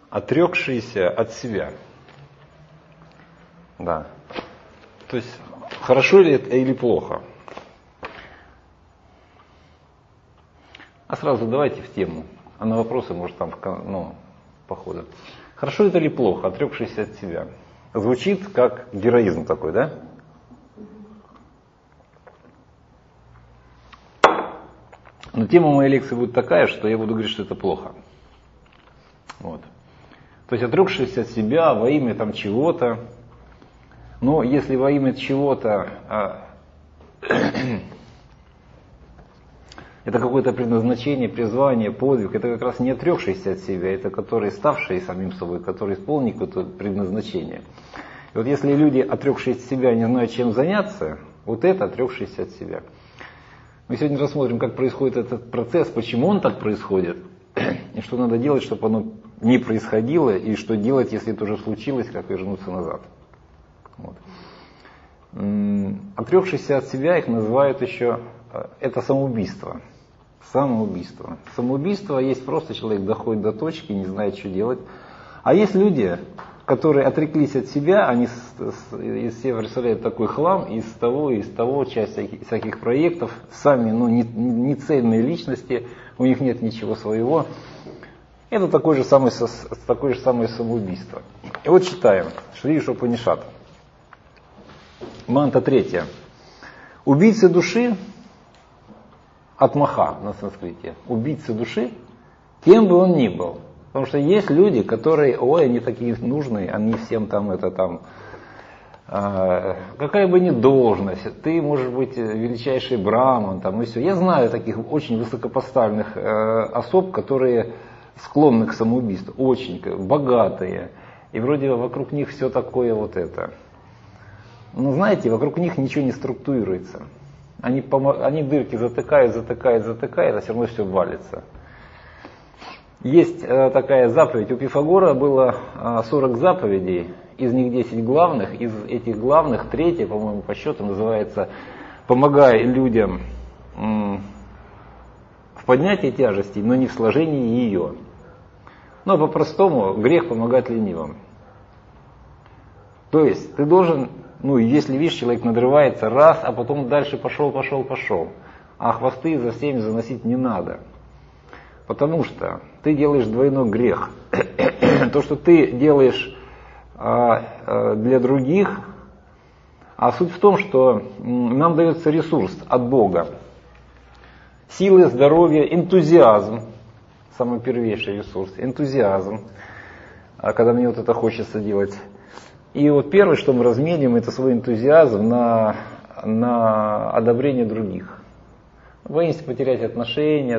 отрекшийся от себя. Да. То есть, хорошо ли это или плохо? А сразу давайте в тему. А на вопросы, может, там, по ходу. Хорошо это или плохо, отрекшийся от себя? Звучит как героизм такой, да? Но тема моей лекции будет такая, что я буду говорить, что это плохо. Вот. То есть отрекшийся от себя во имя там чего-то. Но если во имя чего-то это какое-то предназначение, призвание, подвиг, это как раз не отрекшийся от себя, это который ставший самим собой, который исполнил какое-то предназначение. И вот если люди, отрекшиеся от себя, не знают, чем заняться, вот это отрекшийся от себя. Мы сегодня рассмотрим, как происходит этот процесс, почему он так происходит, и что надо делать, чтобы оно не происходило, и что делать, если это уже случилось, как вернуться назад. Вот. Отрекшиеся от себя их называют еще, это самоубийство. Самоубийство. Самоубийство есть просто человек доходит до точки, не знает, что делать. А есть люди, которые отреклись от себя, они из себя представляют такой хлам, из того, часть всяких проектов, сами не цельные личности, у них нет ничего своего. Это такое же самое самоубийство. И вот читаем, Шри Ишупанишад. Манта 3. Убийцы души, атмаха на санскрите, убийцы души, кем бы он ни был. Потому что есть люди, которые, они такие нужные, они всем какая бы ни должность, ты можешь быть величайший браман, и все. Я знаю таких очень высокопоставленных особ, которые склонны к самоубийству, очень богатые, и вроде вокруг них все такое вот это. Но знаете, вокруг них ничего не структурируется. Они дырки затыкают, а все равно все валится. Есть такая заповедь, у Пифагора было 40 заповедей, из них 10 главных, из этих главных 3, по-моему, по счету называется «Помогай людям в поднятии тяжести, но не в сложении ее». Но по-простому, грех помогать ленивым. То есть ты должен, если видишь, человек надрывается раз, а потом дальше пошел, а хвосты за всеми заносить не надо. Потому что ты делаешь двойной грех. То, что ты делаешь для других, а суть в том, что нам дается ресурс от Бога. Силы, здоровье, энтузиазм. Самый первейший ресурс. Энтузиазм. Когда мне вот это хочется делать. И вот первое, что мы разменим, это свой энтузиазм на одобрение других. Боимся потерять отношения,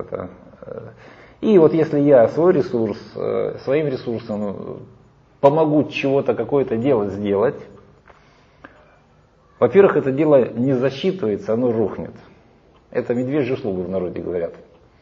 И вот если я свой ресурс, своим ресурсом помогу чего-то, какое-то дело сделать, во-первых, это дело не засчитывается, оно рухнет. Это медвежьи услуги в народе говорят.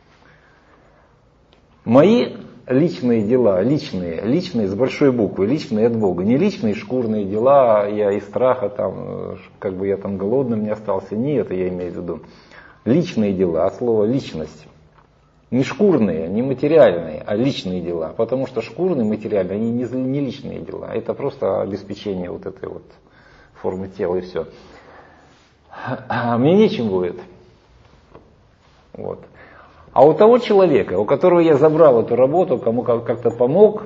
Мои личные дела, личные с большой буквы, личные от Бога, не личные шкурные дела, я из страха как бы я голодным не остался, не это я имею в виду. Личные дела, от слова личность. Не шкурные, не материальные, а личные дела. Потому что шкурные, материальные, они не личные дела. Это просто обеспечение вот этой вот формы тела и все. Мне нечем будет. Вот. А у того человека, у которого я забрал эту работу, кому как-то помог,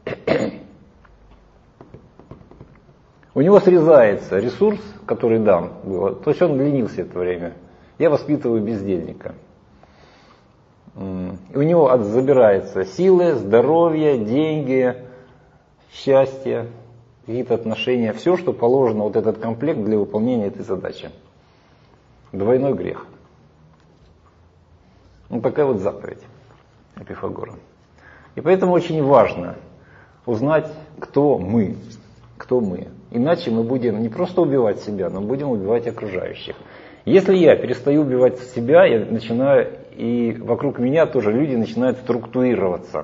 у него срезается ресурс, который дам было. То есть он ленился это время. Я воспитываю бездельника. И у него забираются силы, здоровье, деньги, счастье, какие-то отношения, все, что положено, вот этот комплект для выполнения этой задачи. Двойной грех. Такая вот заповедь Пифагора. И поэтому очень важно узнать, кто мы. Иначе мы будем не просто убивать себя, но будем убивать окружающих. Если я перестаю убивать себя, я начинаю, и вокруг меня тоже люди начинают структурироваться.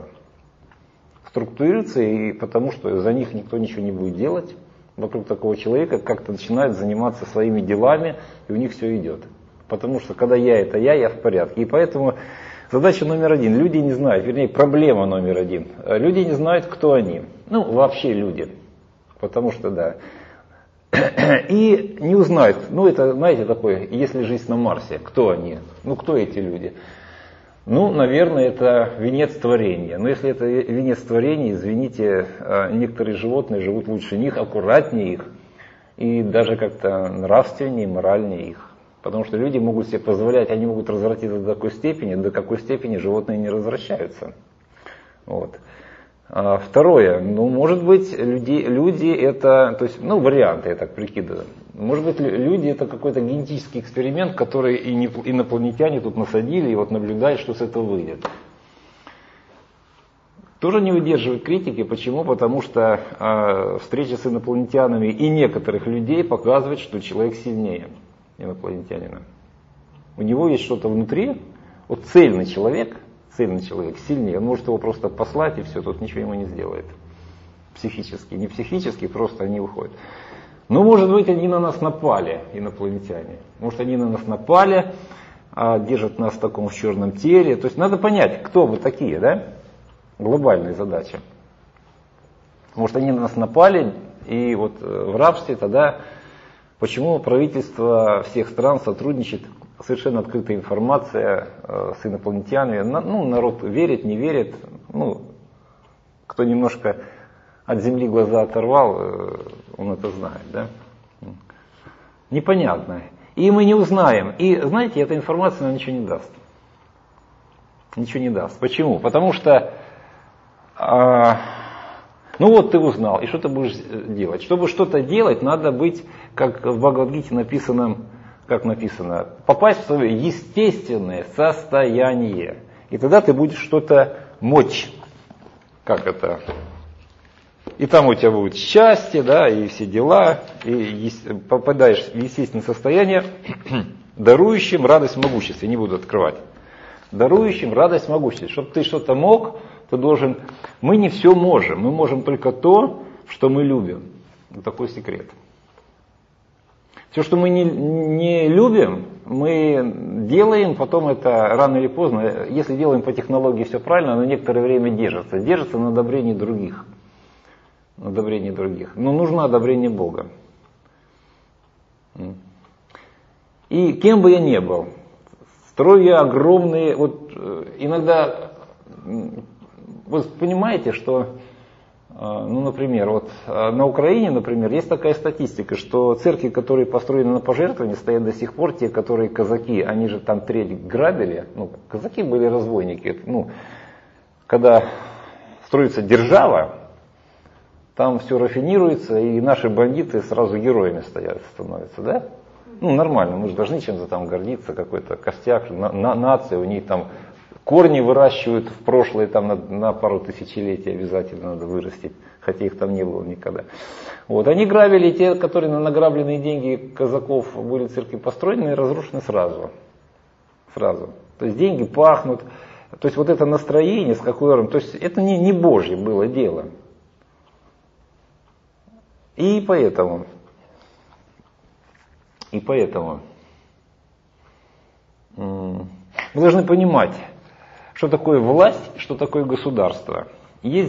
И потому что за них никто ничего не будет делать. Вокруг такого человека как-то начинают заниматься своими делами, и у них все идет. Потому что когда я в порядке. И поэтому Задача номер один. Люди не знают, вернее, проблема номер один. Люди не знают, кто они. Ну, вообще люди. Потому что, да. И не узнают. Ну, это, знаете, такое, если жизнь на Марсе, кто они? Ну, кто эти люди? Ну, наверное, это венец творения. Но если это венец творения, извините, некоторые животные живут лучше них, аккуратнее их. И даже как-то нравственнее, моральнее их. Потому что люди могут себе позволять, они могут развратиться до какой степени животные не развращаются. Вот. Второе, ну, может быть, люди это, то есть, ну, варианты, я так прикидываю. Может быть, люди это какой-то генетический эксперимент, который инопланетяне тут насадили и вот наблюдают, что с этого выйдет. Тоже не выдерживает критики. Почему? Потому что встреча с инопланетянами и некоторых людей показывает, что человек сильнее инопланетянина. У него есть что-то внутри, вот цельный человек сильнее, он может его просто послать и все, тут ничего ему не сделает. Психически, не психически, просто они уходят. Ну, может быть, они на нас напали, инопланетяне. Может, они на нас напали, держат нас в таком черном теле. То есть надо понять, кто вы такие, да? Глобальная задача. Может, они на нас напали, и вот в рабстве тогда... Почему правительство всех стран сотрудничает, совершенно открытая информация с инопланетянами. Ну, народ верит, не верит. Ну, кто немножко от земли глаза оторвал, он это знает, да? Непонятно. И мы не узнаем. И, знаете, эта информация нам ничего не даст. Ничего не даст. Почему? Потому что... Ну вот ты узнал, и что ты будешь делать? Чтобы что-то делать, надо быть, как в Бхагавад-гите написано, как написано, попасть в свое естественное состояние. И тогда ты будешь что-то мочь. Как это? И там у тебя будет счастье, да, и все дела, и попадаешь в естественное состояние, дарующим радость могущества. Я не буду открывать. Дарующим радость могущества. Чтобы ты что-то мог, ты должен... Мы не все можем. Мы можем только то, что мы любим. Вот такой секрет. Все, что мы не любим, мы делаем, потом это рано или поздно, если делаем по технологии все правильно, на некоторое время держится. Держится на одобрении других. На одобрении других. Но нужно одобрение Бога. И кем бы я ни был, строю я огромные... Вот иногда... Вы понимаете, что, ну, например, вот на Украине, например, есть такая статистика, что церкви, которые построены на пожертвования, стоят до сих пор, те, которые казаки, они же там треть грабили, ну, казаки были разбойники, ну, когда строится держава, там все рафинируется, и наши бандиты сразу героями становятся, да? Ну, нормально, мы же должны чем-то там гордиться, какой-то костяк, нация, у них там... Корни выращивают в прошлое, там на пару тысячелетий обязательно надо вырастить, хотя их там не было никогда. Вот, они грабили, те, которые на награбленные деньги казаков были церкви построены и разрушены сразу. Сразу. То есть деньги пахнут, то есть вот это настроение, с какой, то есть это не Божье было дело. И поэтому мы должны понимать, что такое власть, что такое государство. Есть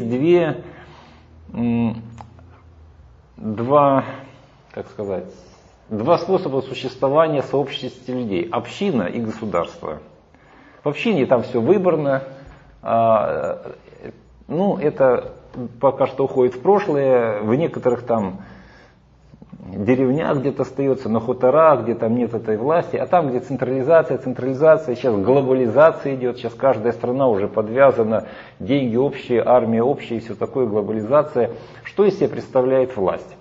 два способа существования сообщества людей. Община и государство. В общине там все выборно. Ну, это пока что уходит в прошлое. В некоторых там деревнях где-то остается, на хуторах, где там нет этой власти, а там, где централизация, сейчас глобализация идет, сейчас каждая страна уже подвязана, деньги общие, армия общая, и все такое, глобализация. Что из себя представляет власть?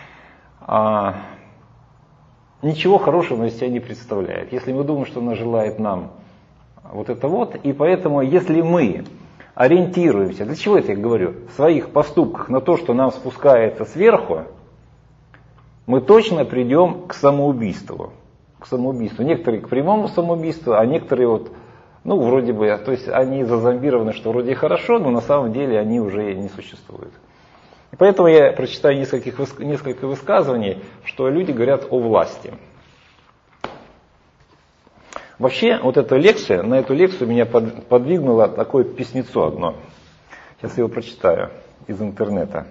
Ничего хорошего из себя не представляет. Если мы думаем, что она желает нам вот это вот, и поэтому, если мы ориентируемся, для чего это я говорю, в своих поступках на то, что нам спускается сверху, мы точно придем к самоубийству. Некоторые к прямому самоубийству, а некоторые вот, ну, вроде бы, то есть они зазомбированы, что вроде хорошо, но на самом деле они уже не существуют. И поэтому я прочитаю несколько высказываний, что люди говорят о власти. Вообще, вот эта лекция, на эту лекцию меня подвигнуло такое письмецо одно. Сейчас я его прочитаю из интернета.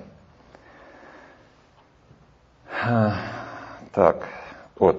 Так, вот.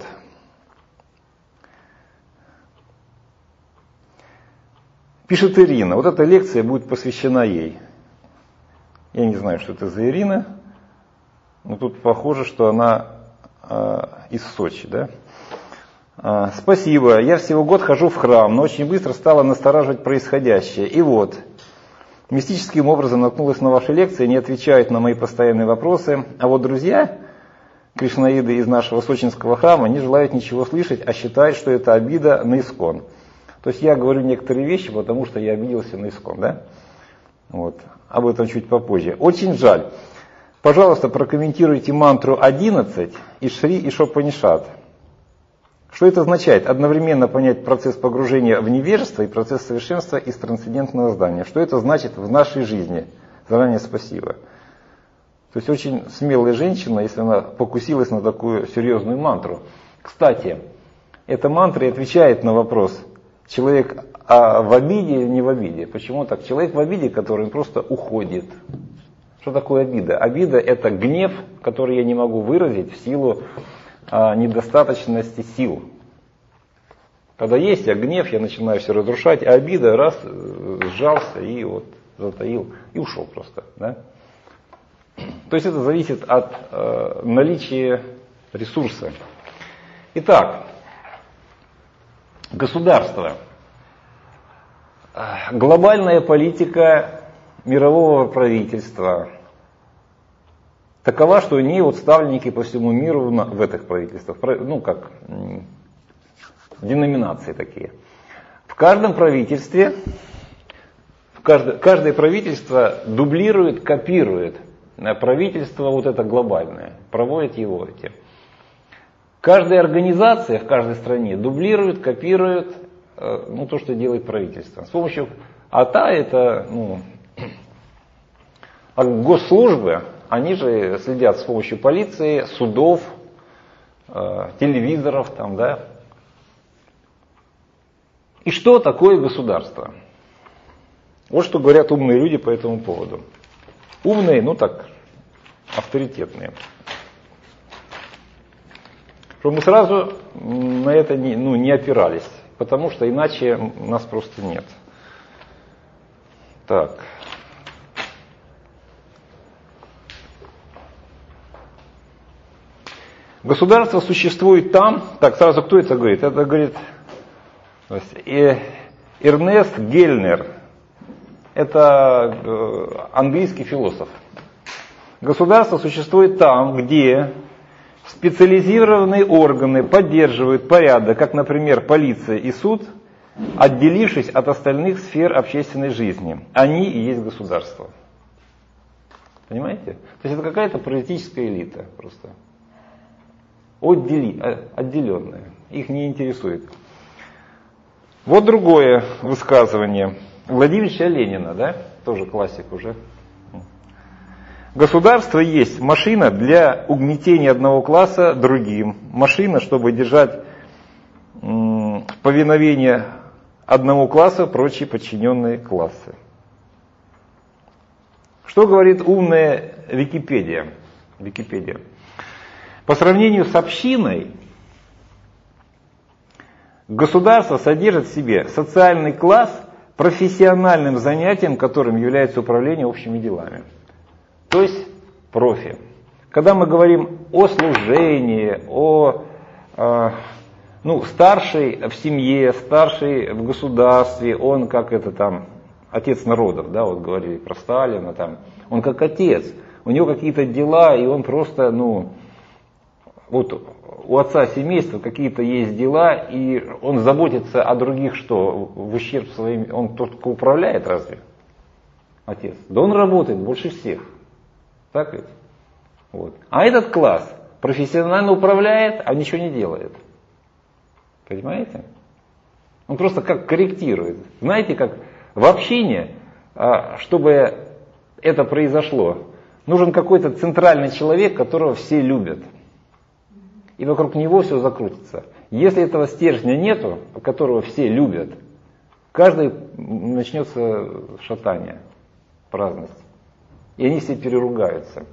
Пишет Ирина. Вот эта лекция будет посвящена ей. Я не знаю, что это за Ирина, но тут похоже, что она из Сочи, да? Спасибо. Я всего год хожу в храм, но очень быстро стала настораживать происходящее. И вот, мистическим образом наткнулась на ваши лекции, не отвечают на мои постоянные вопросы. А вот друзья, кришнаиды из нашего сочинского храма, не желают ничего слышать, а считают, что это обида на искон. То есть я говорю некоторые вещи, потому что я обиделся на искон, да? Вот. Об этом чуть попозже. Очень жаль. Пожалуйста, прокомментируйте мантру 11 из Шри Ишопанишат. Что это означает? Одновременно понять процесс погружения в невежество и процесс совершенства из трансцендентного здания. Что это значит в нашей жизни? Заранее спасибо. То есть очень смелая женщина, если она покусилась на такую серьезную мантру. Кстати, эта мантра отвечает на вопрос, человек в обиде или не в обиде. Почему так? Человек в обиде, который просто уходит. Что такое обида? Обида — это гнев, который я не могу выразить в силу недостаточности сил. Когда есть гнев, я начинаю все разрушать, а обида раз сжался и вот затаил и ушел просто. Да? То есть это зависит от наличия ресурса. Итак, государство. Глобальная политика мирового правительства такова, что у нее вот ставленники по всему миру в этих правительствах, ну как деноминации такие. В каждом правительстве, каждое правительство дублирует, копирует правительство вот это глобальное, проводит его эти. Каждая организация в каждой стране дублирует, копирует то, что делает правительство. С помощью это госслужбы, они же следят с помощью полиции, судов, телевизоров там, да. И что такое государство? Вот что говорят умные люди по этому поводу. Умные, авторитетные. Чтобы мы сразу на это не опирались, потому что иначе нас просто нет. Так. Государство существует там. Так, сразу кто это говорит? Это говорит Эрнест Гельнер. Это английский философ. Государство существует там, где специализированные органы поддерживают порядок, как, например, полиция и суд, отделившись от остальных сфер общественной жизни. Они и есть государство. Понимаете? То есть это какая-то политическая элита просто. Отделенная. Их не интересует. Вот другое высказывание Владимира Ленина, да? Тоже классик уже. Государство есть машина для угнетения одного класса другим. Машина, чтобы держать в повиновении одного класса прочие подчиненные классы. Что говорит умная Википедия? По сравнению с общиной, государство содержит в себе социальный класс, профессиональным занятием которым является управление общими делами. То есть профи. Когда мы говорим о служении, старший в семье, старший в государстве, он как отец народов, да, вот говорили про Сталина, он как отец, у него какие-то дела, и он просто, у отца семейства какие-то есть дела, и он заботится о других, что в ущерб своим, он только управляет разве? Отец. Да он работает больше всех. Так ведь? Вот. А этот класс профессионально управляет, а ничего не делает. Понимаете? Он просто как корректирует. Знаете, как в общине, чтобы это произошло, нужен какой-то центральный человек, которого все любят. и вокруг него все закрутится. Если этого стержня нету, которого все любят, каждый начнется шатание, праздность. И они все переругаются.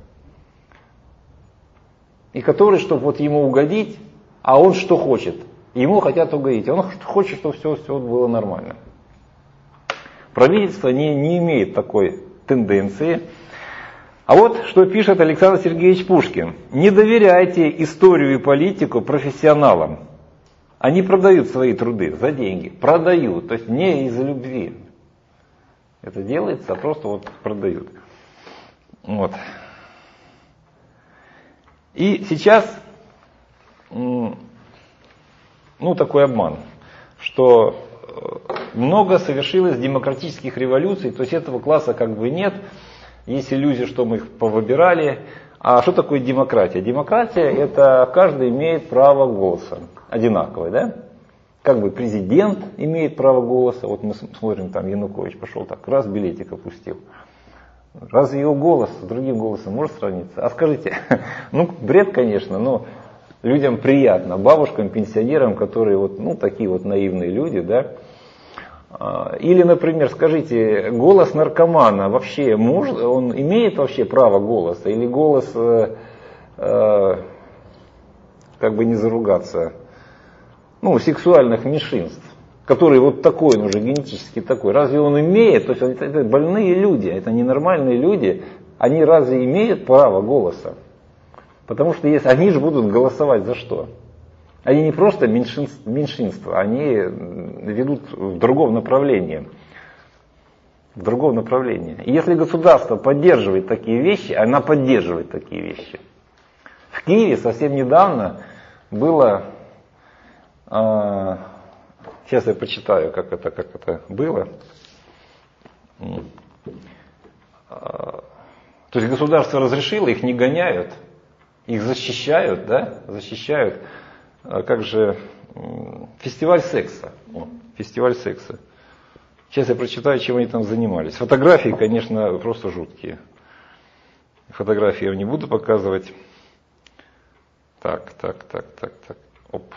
И который, чтобы вот ему угодить, а он что хочет? Ему хотят угодить. Он хочет, чтобы все было нормально. Правительство не имеет такой тенденции. А вот что пишет Александр Сергеевич Пушкин. Не доверяйте историю и политику профессионалам. Они продают свои труды за деньги. Продают, то есть не из-за любви. Это делается, а просто вот продают. Вот. И сейчас, такой обман, что много совершилось демократических революций, то есть этого класса как бы нет. Есть иллюзия, что мы их повыбирали. А что такое демократия? Демократия — это каждый имеет право голоса. Одинаковое, да? Как бы президент имеет право голоса. Вот мы смотрим, там Янукович пошел так, раз билетик опустил. Разве его голос с другим голосом может сравниться? А скажите, бред, конечно, но людям приятно, бабушкам, пенсионерам, которые вот, такие вот наивные люди, да. Или, например, скажите, голос наркомана вообще он имеет вообще право голоса? Или голос, как бы не заругаться, сексуальных меньшинств, который вот такой, он уже генетически такой, разве он имеет? То есть это больные люди, это ненормальные люди, они разве имеют право голоса? Потому что если они же будут голосовать за что? Они не просто меньшинство, они ведут в другом направлении. В другом направлении. И если государство поддерживает такие вещи, она поддерживает такие вещи. В Киеве совсем недавно было, сейчас я почитаю, как это было. То есть государство разрешило, их не гоняют, их защищают, да, защищают. Как же фестиваль секса. Фестиваль секса. Сейчас я прочитаю, чем они там занимались. Фотографии, конечно, просто жуткие. Фотографии я вам не буду показывать. Так. Оп.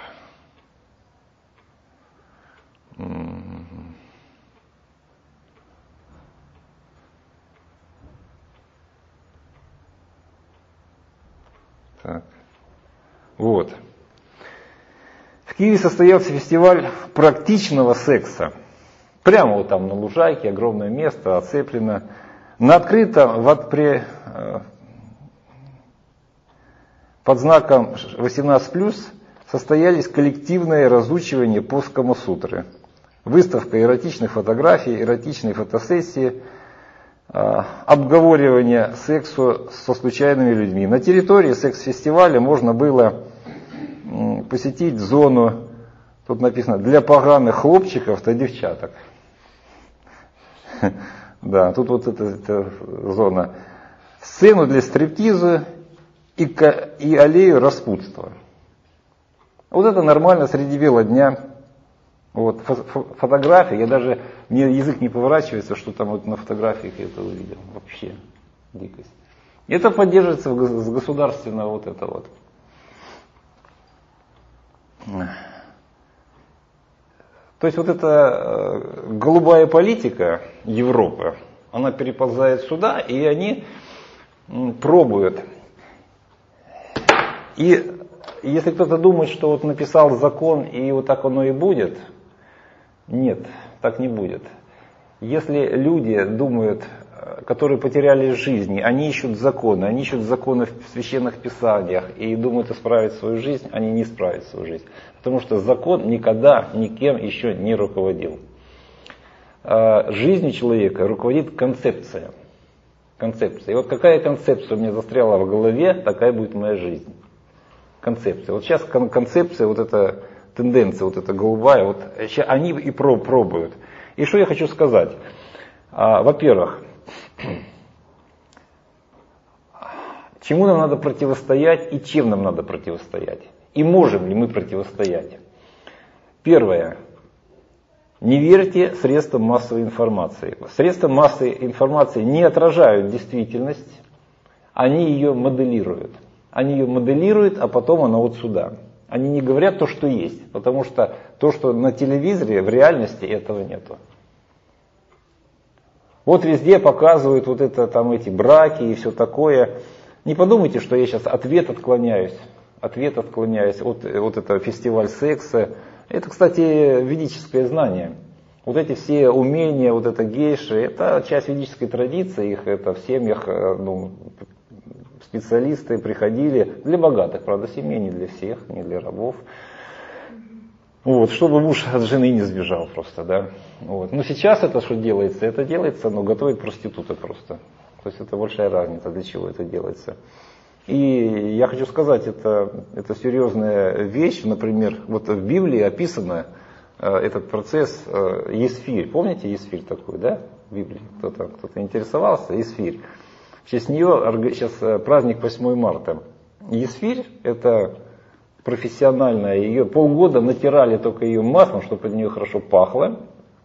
Так. Вот. В Киеве состоялся фестиваль практичного секса. Прямо вот там на лужайке, огромное место, оцеплено. На открытом, под знаком 18+, состоялись коллективные разучивания по Камасутры. Выставка эротичных фотографий, эротичные фотосессии, обговоривание сексу со случайными людьми. На территории секс-фестиваля можно было посетить зону, тут написано, для поганых хлопчиков та девчаток. Да, тут вот эта зона. Сцену для стриптиза и аллею распутства. Вот это нормально среди бела дня. Вот, фотографии, мне язык не поворачивается, что там вот на фотографиях я это увидел. Вообще дикость. Это поддерживается с государственного вот это вот. То есть вот эта голубая политика Европы, она переползает сюда, и они пробуют. И если кто-то думает, что вот написал закон, и вот так оно и будет, нет, так не будет. Если люди думают, которые потеряли жизни, они ищут законы в священных писаниях и думают исправить свою жизнь, они не исправят свою жизнь. Потому что закон никогда никем еще не руководил. Жизнью человека руководит концепция. И вот какая концепция у меня застряла в голове, такая будет моя жизнь. Концепция. Вот сейчас концепция, вот эта тенденция, вот эта голубая, вот они и пробуют. И что я хочу сказать? Во-первых, чему нам надо противостоять и чем нам надо противостоять? И можем ли мы противостоять? Первое. Не верьте средствам массовой информации. Средства массовой информации не отражают действительность, они ее моделируют. Они ее моделируют, а потом она вот сюда. Они не говорят то, что есть, потому что то, что на телевизоре, в реальности этого нету. Вот везде показывают вот это, там эти браки и все такое. Не подумайте, что я сейчас ответ отклоняюсь от этого фестиваль секса. Это, кстати, ведическое знание. Вот эти все умения, вот это гейши, это часть ведической традиции, их это в семьях, специалисты приходили для богатых, правда, семей, не для всех, не для рабов. Вот, чтобы муж от жены не сбежал просто, да. Вот. Но сейчас это что делается? Это делается, готовят проституты просто. То есть это большая разница, для чего это делается. И я хочу сказать, это серьезная вещь. Например, вот в Библии описано этот процесс Есфирь. Помните Есфирь такую, да? В Библии кто-то интересовался? Есфирь. В честь нее сейчас праздник 8 марта. Есфирь это профессиональная, ее полгода натирали только ее маслом, чтобы от нее хорошо пахло.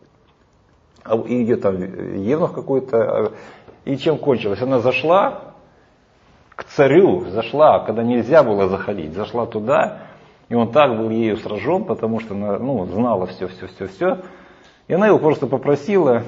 И ее там евнух какой-то. И чем кончилось? Она зашла к царю, когда нельзя было заходить, зашла туда, и он так был ею сражен, потому что она знала все. И она его просто попросила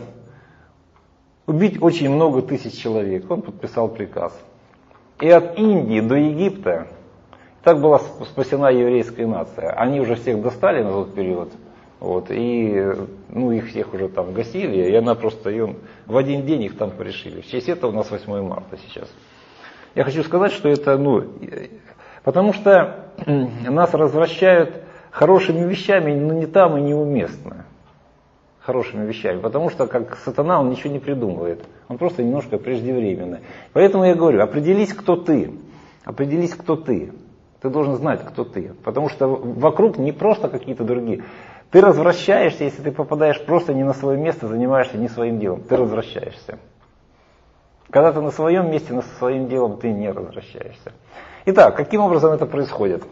убить очень много тысяч человек. Он подписал приказ. И от Индии до Египта так была спасена еврейская нация. Они уже всех достали на тот период. Вот, и их всех уже там гасили, и она просто в один день их там порешили. В честь этого у нас 8 марта сейчас. Я хочу сказать, что это, потому что нас развращают хорошими вещами, но не там и неуместно. Хорошими вещами, потому что как сатана, он ничего не придумывает. Он просто немножко преждевременно. Поэтому я говорю, определись, кто ты. Определись, кто ты. Ты должен знать, кто ты. Потому что вокруг не просто какие-то другие. Ты развращаешься, если ты попадаешь просто не на свое место, занимаешься не своим делом. Ты развращаешься. Когда ты на своем месте, на своим делом, ты не развращаешься. Итак, каким образом это происходит?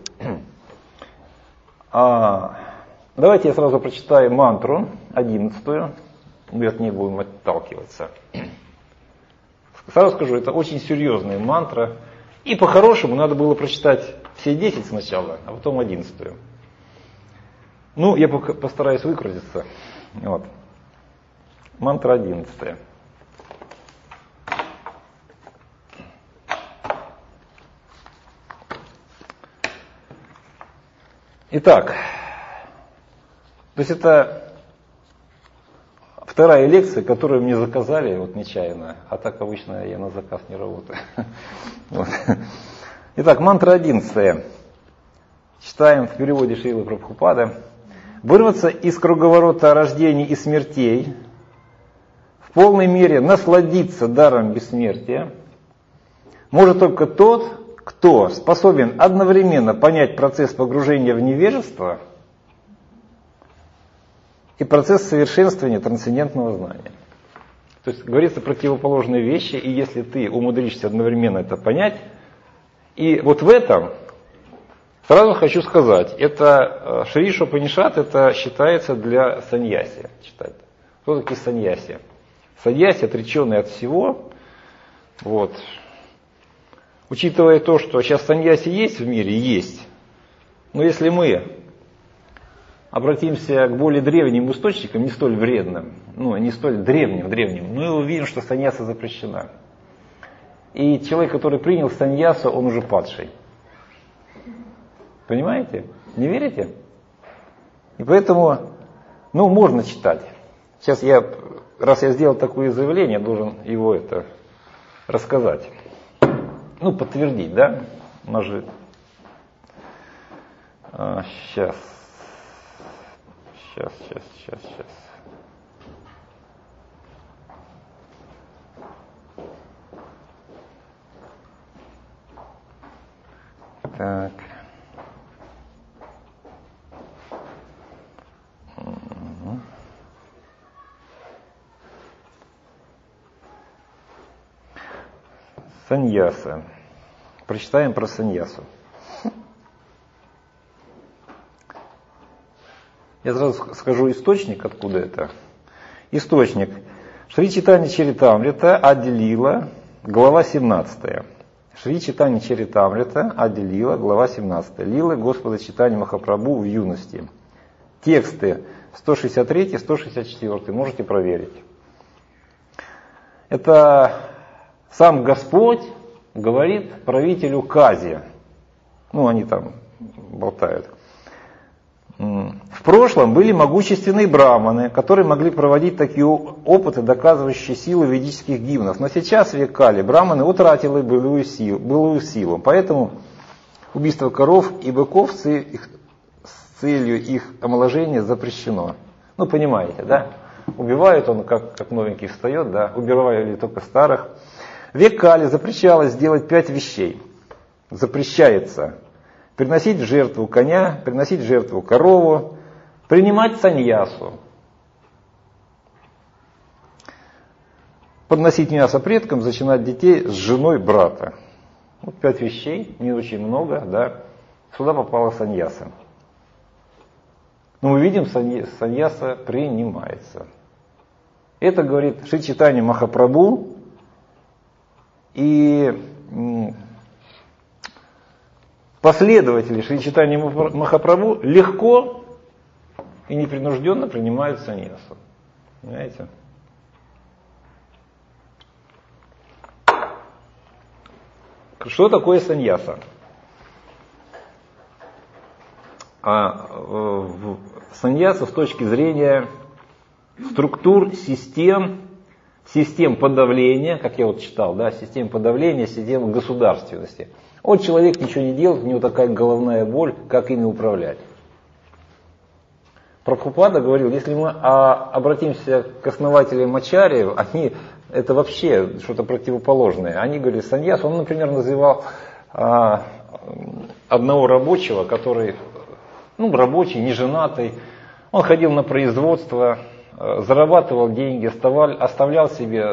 Давайте я сразу прочитаю мантру 11-ю. Мы от ней будем отталкиваться. Сразу скажу, это очень серьезная мантра. И по-хорошему надо было прочитать все 10 сначала, а потом 11-ю. Я постараюсь выкрутиться. Вот. Мантра 11. Итак, то есть это вторая лекция, которую мне заказали нечаянно, а так обычно я на заказ не работаю. Вот. Итак, мантра 11. Читаем в переводе Шрилы Прабхупады. Вырваться из круговорота рождений и смертей, в полной мере насладиться даром бессмертия, может только тот, кто способен одновременно понять процесс погружения в невежество и процесс совершенствования трансцендентного знания. То есть говорится противоположные вещи, и если ты умудришься одновременно это понять, и вот в этом... Сразу хочу сказать, это Шри Ишупанишад, это считается для саньяси читать. Кто такие саньяси? Саньяси, отреченный от всего. Вот. Учитывая то, что сейчас саньяси есть в мире, есть. Но если мы обратимся к более древним источникам, не столь вредным, не столь древним, мы увидим, что саньяса запрещена. И человек, который принял саньясу, он уже падший. Понимаете? Не верите? И поэтому, можно читать. Сейчас раз я сделал такое заявление, должен его рассказать. Подтвердить, да? Может. Сейчас. Так. Саньяса. Прочитаем про саньясу. Я сразу скажу источник, откуда это. Источник. Шри Чайтанья Чаритамрита, Ади Лила, глава 17. Шри Читани Чаритамрита, Ади Лила, глава 17. Лилы Господа Читани Махапрабху в юности. Тексты 163-164, можете проверить. Это сам Господь говорит правителю Кази. Ну, они там болтают. В прошлом были могущественные браманы, которые могли проводить такие опыты, доказывающие силу ведических гимнов. Но сейчас, в век Кали, браманы утратили былую силу. Поэтому убийство коров и быков с целью их омоложения запрещено. Ну, понимаете, да? Убивают он, как новенький встает, да? Убивали только старых. В век Кали запрещалось делать 5 вещей. Запрещается приносить в жертву коня, приносить в жертву корову, принимать саньясу, подносить мясо предкам, зачинать детей с женой брата. Вот 5 вещей, не очень много, да. Сюда попала саньяса. Но мы видим, саньяса принимается. Это говорит Шри Чайтанья Махапрабху, и последователи Шри Чайтаньи Махапрабху легко и непринужденно принимают саньясу. Понимаете? Что такое саньяса? Саньяса с точки зрения структур, систем подавления, как я вот читал, да, систем подавления, систем государственности. Вот человек ничего не делает, у него такая головная боль, как ими управлять. Прабхупада говорил, если мы обратимся к основателям Ачарьев, они это вообще что-то противоположное. Они говорили, саньяс, он, например, называл одного рабочего, который, рабочий, неженатый, он ходил на производство, зарабатывал деньги, оставлял себе,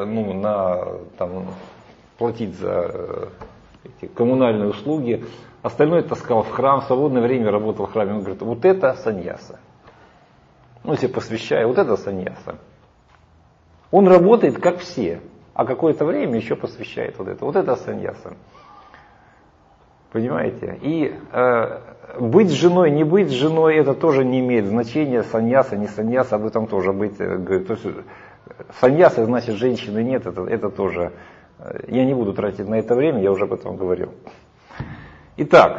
платить за эти коммунальные услуги, остальное таскал в храм, в свободное время работал в храме. Он говорит, вот это саньяса. Если посвящаю, вот это саньяса. Он работает как все, а какое-то время еще посвящает вот это. Вот это саньяса. Понимаете? И быть женой, не быть женой, это тоже не имеет значения. Саньяса, не саньяса, об этом тоже быть. То есть саньяса, значит, женщины нет, это тоже. Я не буду тратить на это время, я уже об этом говорил. Итак.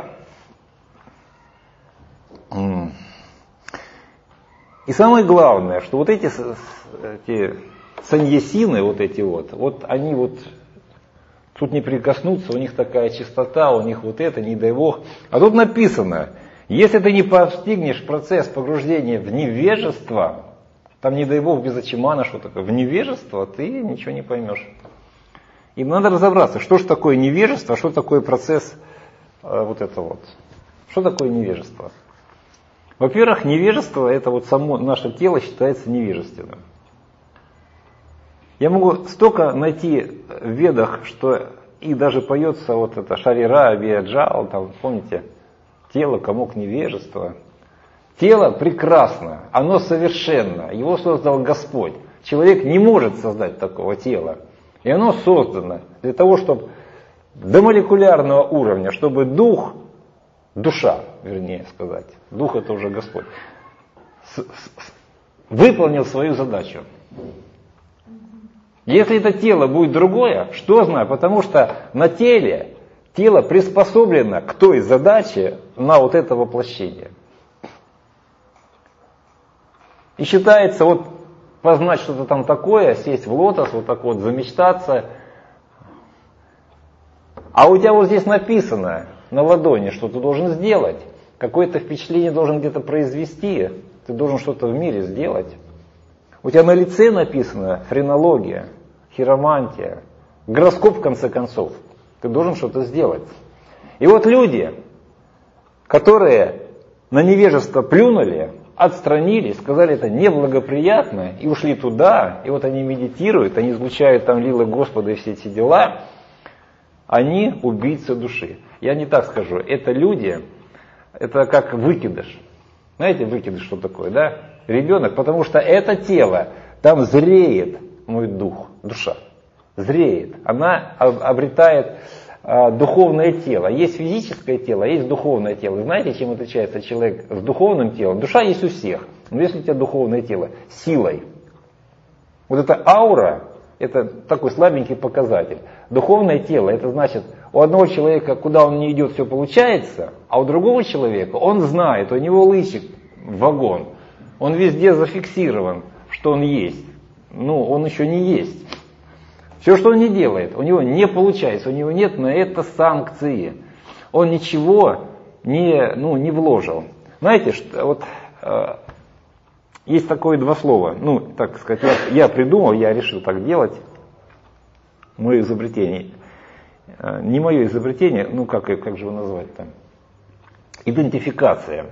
И самое главное, что вот эти саньясины, вот они тут не прикоснуться, у них такая чистота, у них вот это, не дай бог. А тут написано, если ты не постигнешь процесс погруждения в невежество, там не дай бог без ачимана, что такое, в невежество, ты ничего не поймешь. И надо разобраться, что же такое невежество, что такое процесс Что такое невежество? Во-первых, невежество, это само наше тело считается невежественным. Я могу столько найти в ведах, что и даже поется это Шарира, Абияджал, там, помните, тело, комок невежества. Тело прекрасно, оно совершенно, его создал Господь. Человек не может создать такого тела. И оно создано для того, чтобы до молекулярного уровня, чтобы душа, это уже Господь, выполнил свою задачу. Если это тело будет другое, что знаю, потому что на тело приспособлено к той задаче на это воплощение. И считается, познать что-то там такое, сесть в лотос, замечтаться. А у тебя здесь написано на ладони, что ты должен сделать. Какое-то впечатление должен где-то произвести. Ты должен что-то в мире сделать. У тебя на лице написано френология, хиромантия, гороскоп в конце концов. Ты должен что-то сделать. И люди, которые на невежество плюнули, отстранились, сказали, это неблагоприятно, и ушли туда, и они медитируют, они излучают там лилы Господа и все эти дела, они убийцы души. Я не так скажу, это люди, это как выкидыш. Знаете, выкидыш что такое, да? Ребенок, потому что это тело, там зреет мой душа, зреет, она обретает духовное тело. Есть физическое тело, а есть духовное тело. Знаете, чем отличается человек с духовным телом? Душа есть у всех. Но если у тебя духовное тело, силой. Вот эта аура, это такой слабенький показатель. Духовное тело, это значит, у одного человека, куда он не идет, все получается, а у другого человека, он знает, у него лычик в вагон, он везде зафиксирован, что он есть. Ну, он еще не есть. Все, что он не делает, у него не получается, у него нет на это санкции. Он ничего не вложил. Знаете, что, вот есть такое два слова, так сказать, я придумал, я решил так делать, мое изобретение. Не мое изобретение, как же его назвать там? Идентификация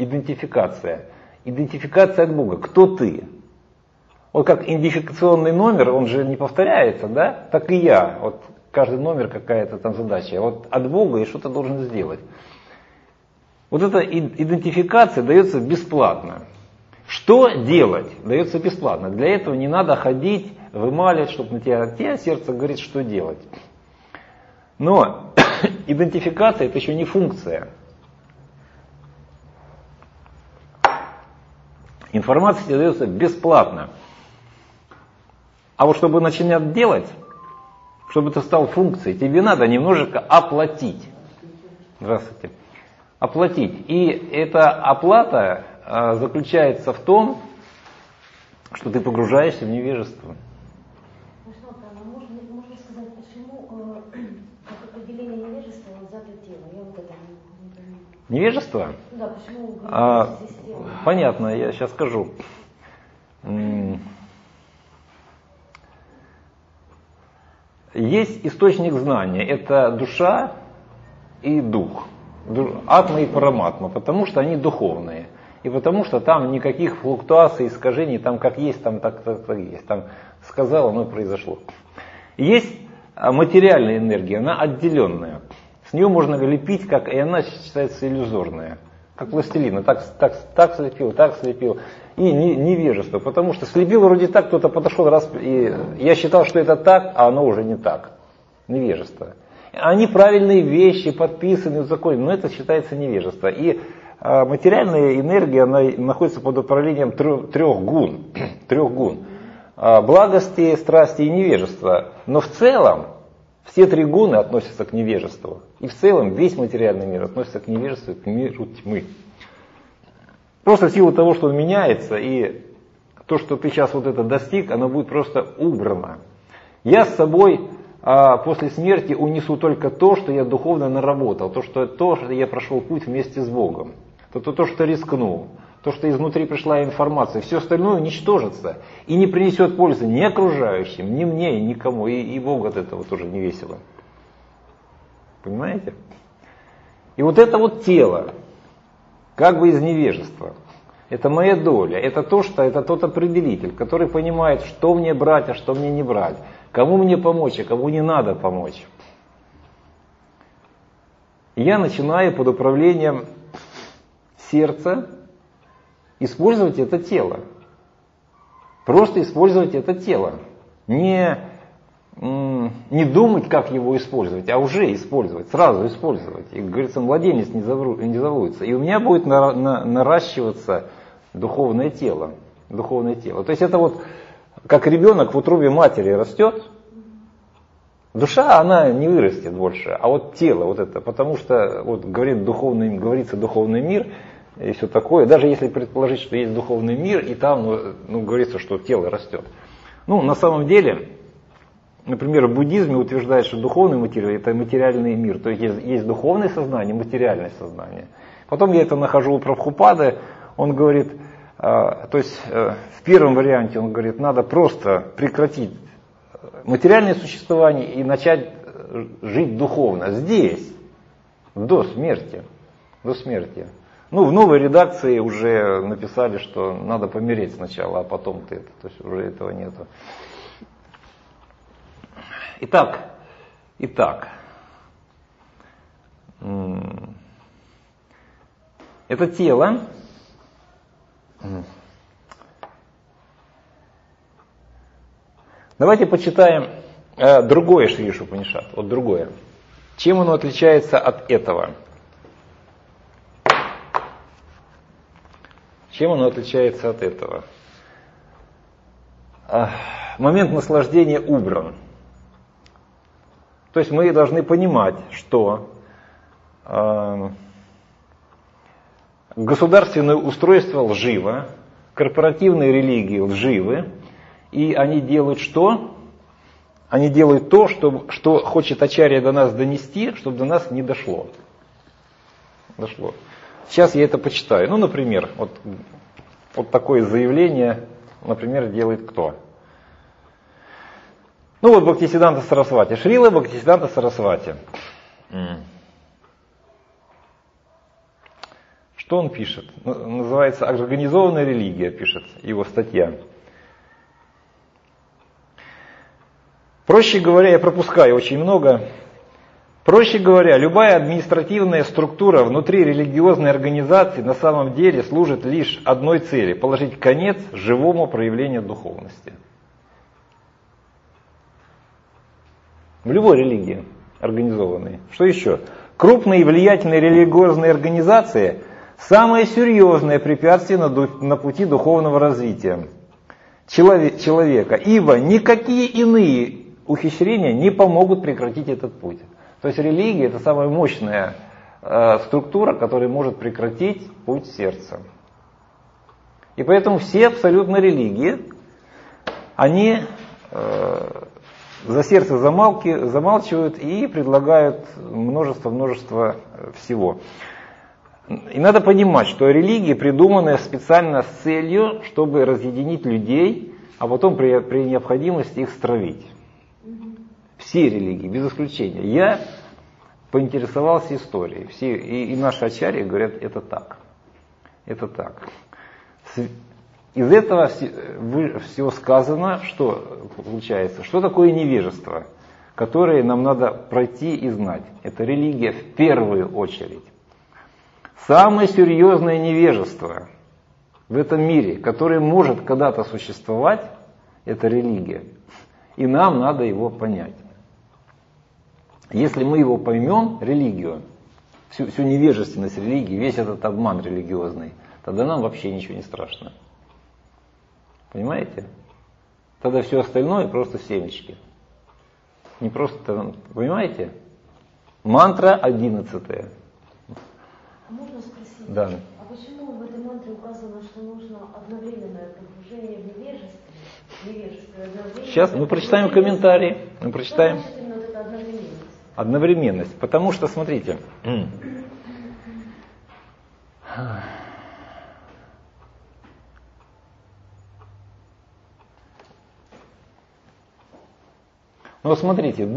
от Бога. Кто ты? Вот как идентификационный номер, он же не повторяется, да? Так и я. Вот каждый номер какая-то там задача. Вот от Бога я что-то должен сделать. Вот эта идентификация дается бесплатно. Что делать? Дается бесплатно. Для этого не надо ходить, вымаливать, чтобы на тебя сердце говорит, что делать. Но идентификация это еще не функция. Информация тебе дается бесплатно. А вот чтобы начинать делать, чтобы ты стал функцией, тебе надо немножечко оплатить. Здравствуйте. Оплатить. И эта оплата заключается в том, что ты погружаешься в невежество. Можно сказать, почему как определение невежества взято тело? Я вот это не понимаю. Невежество? Да, почему здесь тело? Понятно, я сейчас скажу. Есть источник знания, это душа и дух, атма и параматма, потому что они духовные. И потому что там никаких флуктуаций, искажений, там как есть, там так есть. Там сказал, оно и произошло. Есть материальная энергия, она отделенная. С нее можно лепить, и она считается иллюзорная. Как пластилина, так слепил. И невежество, потому что слепил вроде так, кто-то подошел раз, и я считал, что это так, а оно уже не так. Невежество. Они правильные вещи, подписаны в законе, но это считается невежество. И материальная энергия, она находится под управлением трех гун. Благости, страсти и невежества. Но в целом все три гуны относятся к невежеству. И в целом весь материальный мир относится к невежеству, к миру тьмы. Просто в силу того, что он меняется, и то, что ты сейчас вот это достиг, оно будет просто убрано. Я с собой после смерти унесу только то, что я духовно наработал, то, что я прошел путь вместе с Богом, то, что рискнул, то, что изнутри пришла информация. Все остальное уничтожится и не принесет пользы ни окружающим, ни мне, никому, и Богу от этого тоже не весело. Понимаете? И вот это вот тело, как бы из невежества. Это моя доля, это тот определитель, который понимает, что мне брать, а что мне не брать. Кому мне помочь, а кому не надо помочь. И я начинаю под управлением сердца использовать это тело. Просто использовать это тело. Не думать, как его использовать, а уже использовать, сразу использовать. И, говорится, младенец не заводится. И у меня будет наращиваться духовное тело. То есть это вот как ребенок в утробе матери растет. Душа, она не вырастет больше, а вот тело вот это. Потому что вот говорится духовный мир и все такое. Даже если предположить, что есть духовный мир, и там говорится, что тело растет. На самом деле... Например, в буддизме утверждают, что духовный материал – это материальный мир. То есть есть духовное сознание, материальное сознание. Потом я это нахожу у Прабхупады, он говорит, то есть в первом варианте он говорит, надо просто прекратить материальное существование и начать жить духовно. Здесь, до смерти. В новой редакции уже написали, что надо помереть сначала, а потом то есть уже этого нету. Итак, это тело, давайте почитаем другое Шри Ишупанишад, вот другое. Чем оно отличается от этого? Чем оно отличается от этого? Момент наслаждения убран. То есть мы должны понимать, что государственное устройство лживо, корпоративные религии лживы, и они делают что? Они делают то, что хочет Ачарья до нас донести, чтобы до нас не дошло. Сейчас я это почитаю. Ну, например, вот такое заявление, например, делает кто? Ну вот Бхактисиддханта Сарасвати, Шрила Бхактисиддханта Сарасвати. Что он пишет? Называется «Организованная религия», пишет его статья. Проще говоря, я пропускаю очень много. Проще говоря, любая административная структура внутри религиозной организации на самом деле служит лишь одной цели – положить конец живому проявлению духовности. В любой религии организованной. Что еще? Крупные и влиятельные религиозные организации – самое серьезное препятствие на пути духовного развития человека, ибо никакие иные ухищрения не помогут прекратить этот путь. То есть религия – это самая мощная структура, которая может прекратить путь сердца. И поэтому все абсолютно религии, они за сердце замалчивают и предлагают множество всего. И надо понимать, что религии придуманы специально с целью, чтобы разъединить людей, а потом при необходимости их стравить. Все религии, без исключения. Я поинтересовался историей. Все, и наши ачарьи говорят, это так. Это так. Из этого все сказано, что получается. Что такое невежество, которое нам надо пройти и знать? Это религия в первую очередь. Самое серьезное невежество в этом мире, которое может когда-то существовать, это религия. И нам надо его понять. Если мы его поймем, религию, всю невежественность религии, весь этот обман религиозный, тогда нам вообще ничего не страшно. Понимаете? Тогда все остальное просто семечки. Не просто, понимаете? Мантра 11. Можно спросить? Да. А почему в этой мантре указано, что нужно одновременное погружение в невежество и одновременно... Сейчас мы прочитаем комментарии. Мы прочитаем. Что значит именно вот эта одновременность? Одновременность. Потому что, смотрите. Ну вот смотрите,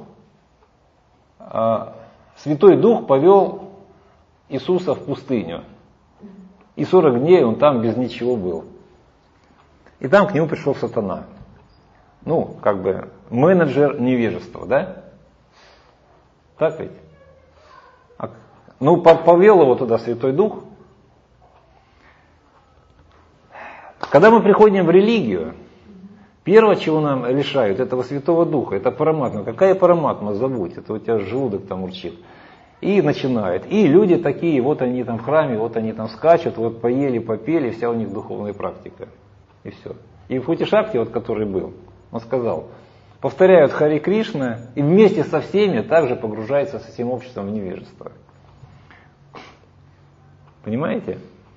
Святой Дух повел Иисуса в пустыню. И 40 дней он там без ничего был. И там к нему пришел сатана. Ну, как бы менеджер невежества, да? Так ведь? Ну, повел его туда Святой Дух. Когда мы приходим в религию, первое, чего нам лишают, этого Святого Духа, это параматма. Какая параматма, забудь, это у тебя желудок там урчит. И начинают. И люди такие, вот они там в храме, вот они там скачут, вот поели, попели, вся у них духовная практика. И все. И в Хути-Шакти, вот который был, он сказал, повторяют Хари Кришна и вместе со всеми также погружаются со всем обществом в невежество. Понимаете?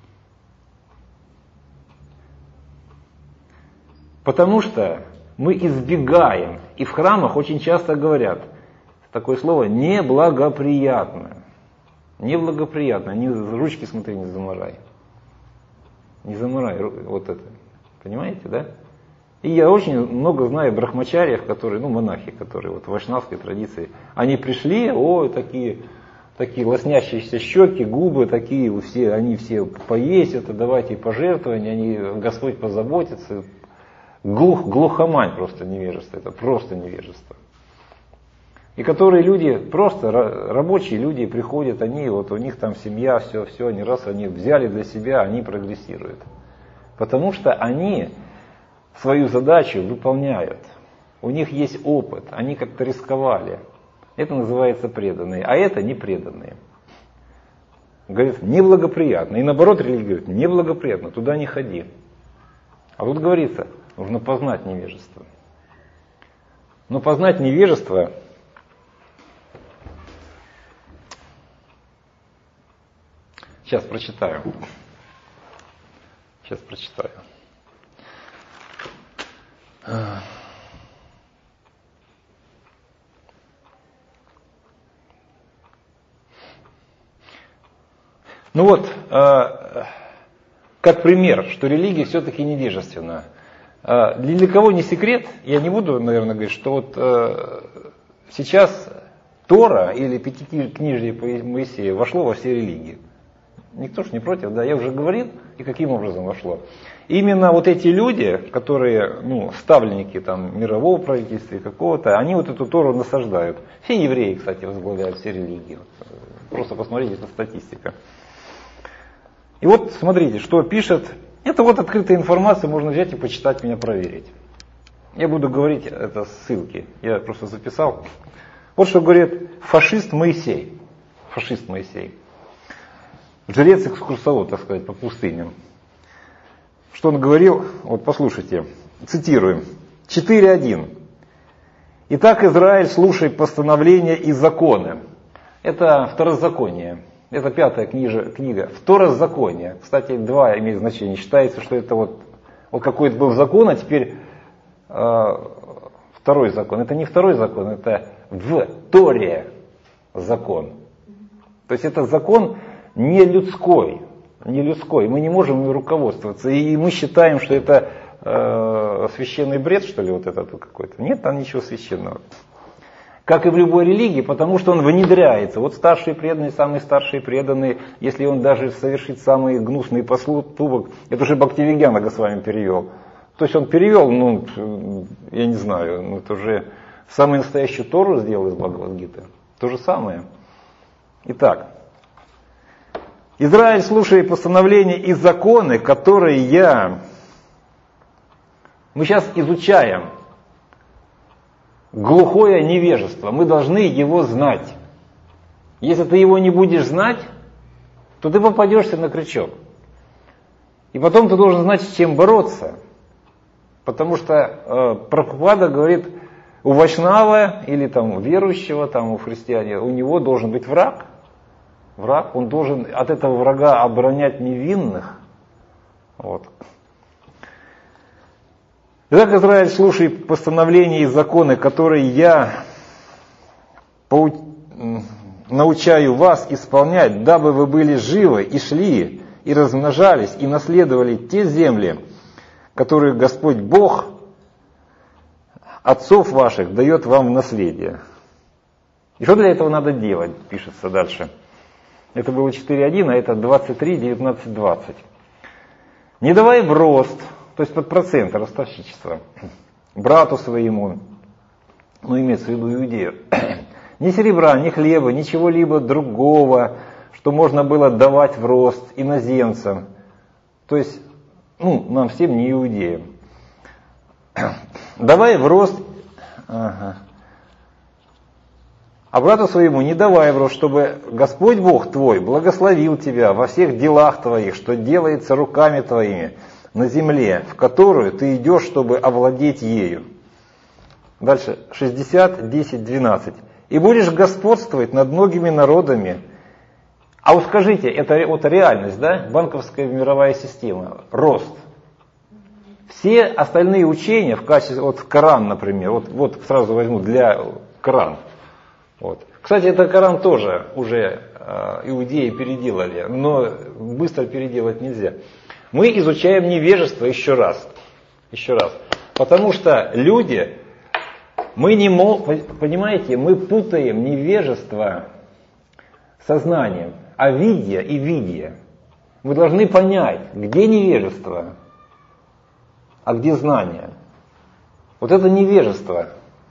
Потому что мы избегаем, и в храмах очень часто говорят, такое слово неблагоприятно. Неблагоприятно. Не, ручки, смотри, не заморай. Не заморай вот это. Понимаете, да? И я очень много знаю брахмачариев, которые, монахи, которые вот в вайшнавской традиции, они пришли, такие лоснящиеся щеки, губы такие, они все поесть, это давайте пожертвования, они, Господь позаботится. Глухомань просто невежество, это просто невежество. И которые люди, просто рабочие люди приходят, они, вот у них там семья, все, они они взяли для себя, они прогрессируют. Потому что они свою задачу выполняют. У них есть опыт, они как-то рисковали. Это называется преданные, а это непреданные. Говорит, неблагоприятно. И наоборот, религия говорит, неблагоприятно, туда не ходи. А тут говорится, нужно познать невежество. Но познать невежество сейчас прочитаю. Ну вот, как пример, что религия все-таки невежественна. Для кого не секрет, я не буду, наверное, говорить, что вот сейчас Тора или Пятикнижие Моисея вошло во все религии. Никто ж не против, да, я уже говорил, и каким образом вошло. Именно вот эти люди, которые, ставленники там мирового правительства и какого-то, они вот эту Тору насаждают. Все евреи, кстати, возглавляют все религии. Просто посмотрите, это статистика. И вот смотрите, что пишет. Это вот открытая информация, можно взять и почитать, меня проверить. Я буду говорить, это ссылки, я просто записал. Вот что говорит фашист Моисей. Фашист Моисей. Жрец-экскурсовод, так сказать, по пустыням. Что он говорил, вот послушайте, цитируем. 4.1. «Итак, Израиль, слушай постановления и законы». Это второзаконие. Это 5-я книга. Второзаконие. Кстати, 2 имеет значение. Считается, что это вот какой-то был закон, а теперь второй закон. Это не второй закон, это в Торе закон. То есть это закон не людской. Мы не можем им руководствоваться. И мы считаем, что это священный бред, что ли, вот этот какой-то. Нет там ничего священного. Как и в любой религии, потому что он внедряется. Вот старшие преданные, самые старшие преданные, если он даже совершит самый гнусный поступок, это уже Бхактивигьяна Госвами перевел. То есть он перевел, я не знаю, это уже самую настоящую Тору сделал из Бхагавад-гиты. То же самое. Итак, Израиль, слушай постановления и законы, которые мы сейчас изучаем. Глухое невежество. Мы должны его знать. Если ты его не будешь знать, то ты попадешься на крючок. И потом ты должен знать, с чем бороться. Потому что Прабхупада говорит, у вайшнава или там у верующего, там у христианина, у него должен быть враг. Враг, он должен от этого врага оборонять невинных. Вот. Итак, Израиль, слушай постановления и законы, которые я научаю вас исполнять, дабы вы были живы и шли, и размножались, и наследовали те земли, которые Господь Бог отцов ваших дает вам в наследие. И что для этого надо делать, пишется дальше. Это было 4.1, а это 23, 19, 20. Не давай в рост, то есть под процент ростовщичества, брату своему, имеется в виду иудею, ни серебра, ни хлеба, ничего-либо другого, что можно было давать в рост иноземцам, то есть, нам всем не иудеям. Давай в рост, а брату своему не давай в рост, чтобы Господь Бог твой благословил тебя во всех делах твоих, что делается руками твоими, на земле, в которую ты идешь, чтобы овладеть ею. Дальше, 60, 10, 12. И будешь господствовать над многими народами. А вот скажите, это вот реальность, да? Банковская мировая система, рост. Все остальные учения в качестве, вот Коран, например, вот сразу возьму для Коран. Вот. Кстати, это Коран тоже уже иудеи переделали, но быстро переделать нельзя. Мы изучаем невежество еще раз. Потому что люди, понимаете, мы путаем невежество со знанием, авидья и видья. Мы должны понять, где невежество, а где знание. Вот это невежество.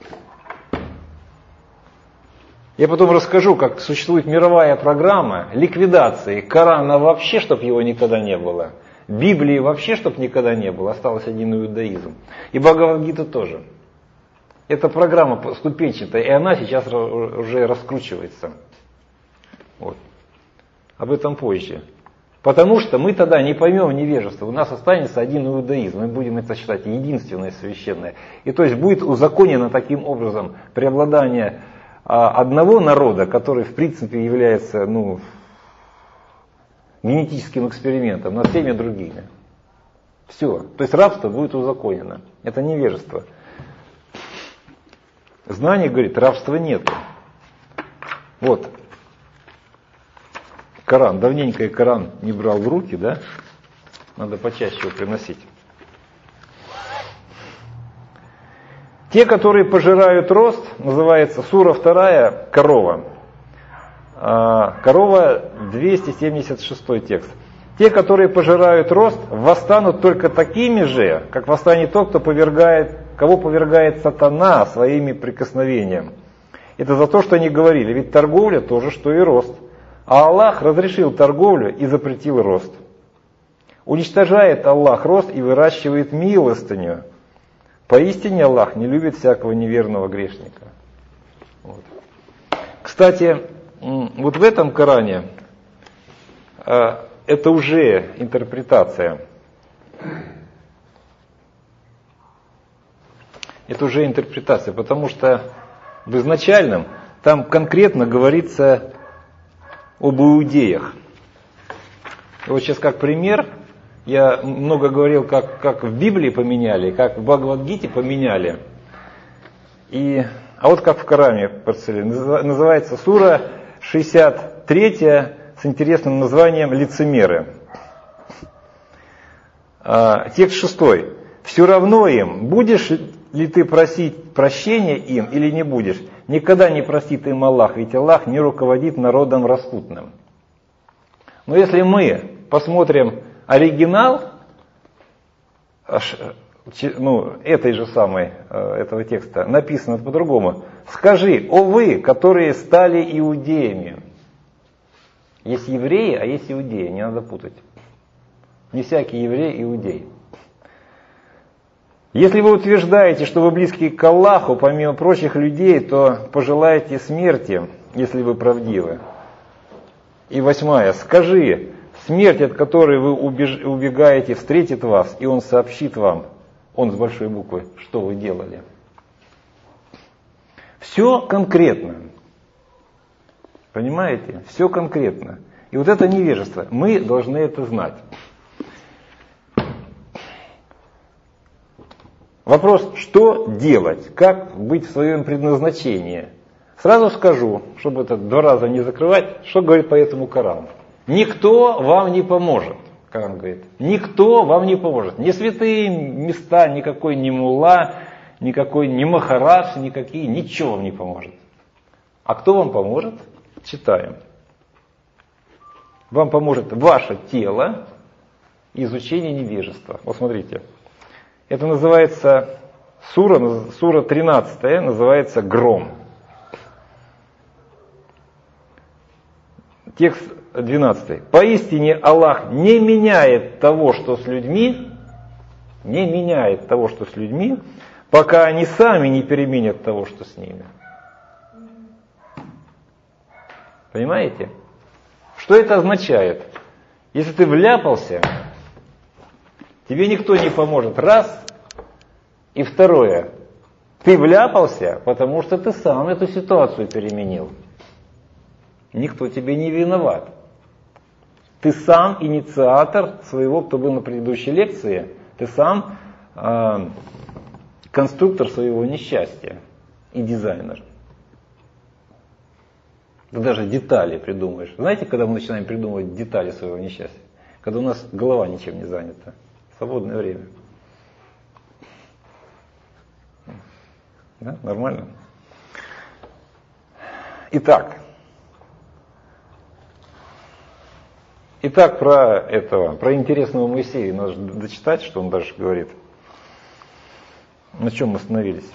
Я потом расскажу, как существует мировая программа ликвидации Корана вообще, чтобы его никогда не было. Библии вообще, чтобы никогда не было. Осталось один иудаизм. И Бхагавад-гита тоже. Это программа ступенчатая, и она сейчас уже раскручивается. Вот. Об этом позже. Потому что мы тогда не поймем невежество. У нас останется один иудаизм. Мы будем это считать единственное священное. И то есть будет узаконено таким образом преобладание одного народа, который в принципе является генетическим экспериментом над всеми другими. Все. То есть рабство будет узаконено. Это невежество. Знание говорит, рабства нет. Вот. Коран. Давненько я Коран не брал в руки, да? Надо почаще его приносить. Те, которые пожирают рост, называется сура 2, корова. Корова 276 текст. Те, которые пожирают рост, восстанут только такими же, как восстанет тот, кого повергает сатана своими прикосновениями. Это за то, что они говорили, ведь торговля тоже, что и рост. А Аллах разрешил торговлю и запретил рост. Уничтожает Аллах рост и выращивает милостыню. Поистине Аллах не любит всякого неверного грешника. Вот. Кстати, вот в этом Коране это уже интерпретация. Это уже интерпретация, потому что в изначальном там конкретно говорится об иудеях. И вот сейчас как пример, я много говорил, как в Библии поменяли, как в Бхагавад-гите поменяли. А вот как в Коране называется сура 63 с интересным названием «Лицемеры». Текст 6. «Все равно им, будешь ли ты просить прощения им или не будешь, никогда не простит им Аллах, ведь Аллах не руководит народом распутным». Но если мы посмотрим оригинал этой же самой, этого текста, написано по-другому. «Скажи, о вы, которые стали иудеями». Есть евреи, а есть иудеи, не надо путать. Не всякий еврей иудей. Если вы утверждаете, что вы близки к Аллаху, помимо прочих людей, то пожелайте смерти, если вы правдивы. И 8. Скажи, смерть, от которой вы убегаете, встретит вас, и он сообщит вам, он с большой буквы, что вы делали. Все конкретно. Понимаете? Все конкретно. И вот это невежество. Мы должны это знать. Вопрос, что делать? Как быть в своем предназначении? Сразу скажу, чтобы это 2 раза не закрывать, что говорит по этому Корану. Никто вам не поможет. Коран говорит. Никто вам не поможет. Ни святые места, никакой ни мулла, никакой ни махарадж, никакие, ничего вам не поможет. А кто вам поможет? Читаем. Вам поможет ваше тело и изучение невежества. Вот смотрите. Это называется сура 13, называется «Гром». Текст 12. «Поистине Аллах не меняет того, что с людьми, пока они сами не переменят того, что с ними». Понимаете? Что это означает? Если ты вляпался, тебе никто не поможет. Раз. И 2. Ты вляпался, потому что ты сам эту ситуацию переменил. Никто тебе не виноват. Ты сам инициатор своего, кто был на предыдущей лекции, ты сам конструктор своего несчастья и дизайнер. Ты даже детали придумаешь. Знаете, когда мы начинаем придумывать детали своего несчастья? Когда у нас голова ничем не занята. Свободное время. Да? Нормально? Итак, про интересного Моисея надо дочитать, что он дальше говорит. На чем мы остановились?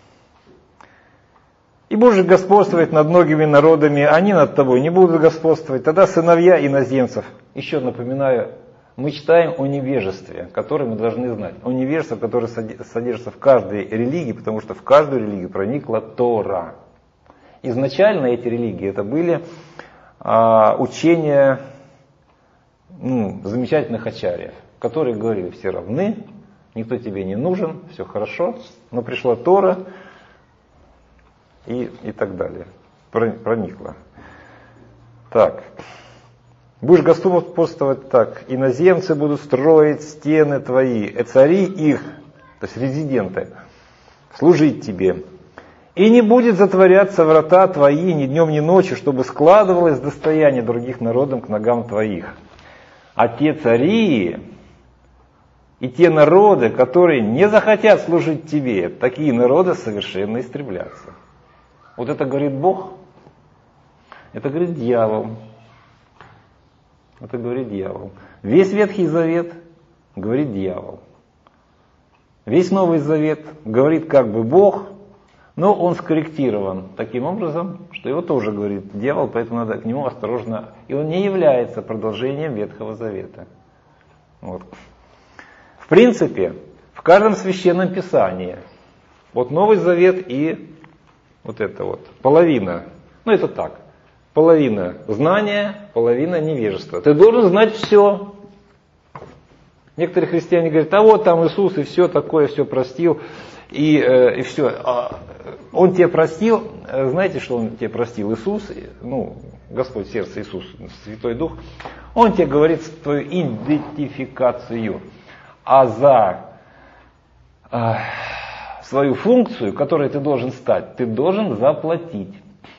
«И будешь господствовать над многими народами, они над тобой не будут господствовать, тогда сыновья иноземцев». Еще напоминаю мы читаем о невежестве, которое мы должны знать. О невежестве, которое содержится в каждой религии, потому что в каждую религию проникла Тора. Изначально эти религии это были учения замечательных ачарьев, которые говорили, все равны, никто тебе не нужен, все хорошо, но пришла Тора и так далее. Проникла. Так. Будешь господствовать так, иноземцы будут строить стены твои, цари их, то есть резиденты, служить тебе. И не будет затворяться врата твои ни днем, ни ночью, чтобы складывалось достояние других народов к ногам твоих. А те цари и те народы, которые не захотят служить тебе, такие народы совершенно истреблятся. Вот это говорит Бог, это говорит дьявол. Это говорит дьявол. Весь Ветхий Завет говорит дьявол. Весь Новый Завет говорит как бы Бог, но он скорректирован таким образом, что его тоже говорит дьявол, поэтому надо к нему осторожно. И он не является продолжением Ветхого Завета. Вот. В принципе, в каждом священном писании, вот Новый Завет и вот это вот, половина, это так. Половина знания, половина невежества. Ты должен знать все. Некоторые христиане говорят, а вот там Иисус и все такое, все простил, и все. Он тебе простил, знаете, что Он тебе простил? Иисус, Господь сердце Иисус, Святой Дух, Он тебе говорит твою идентификацию, а за свою функцию, которой ты должен стать, ты должен заплатить.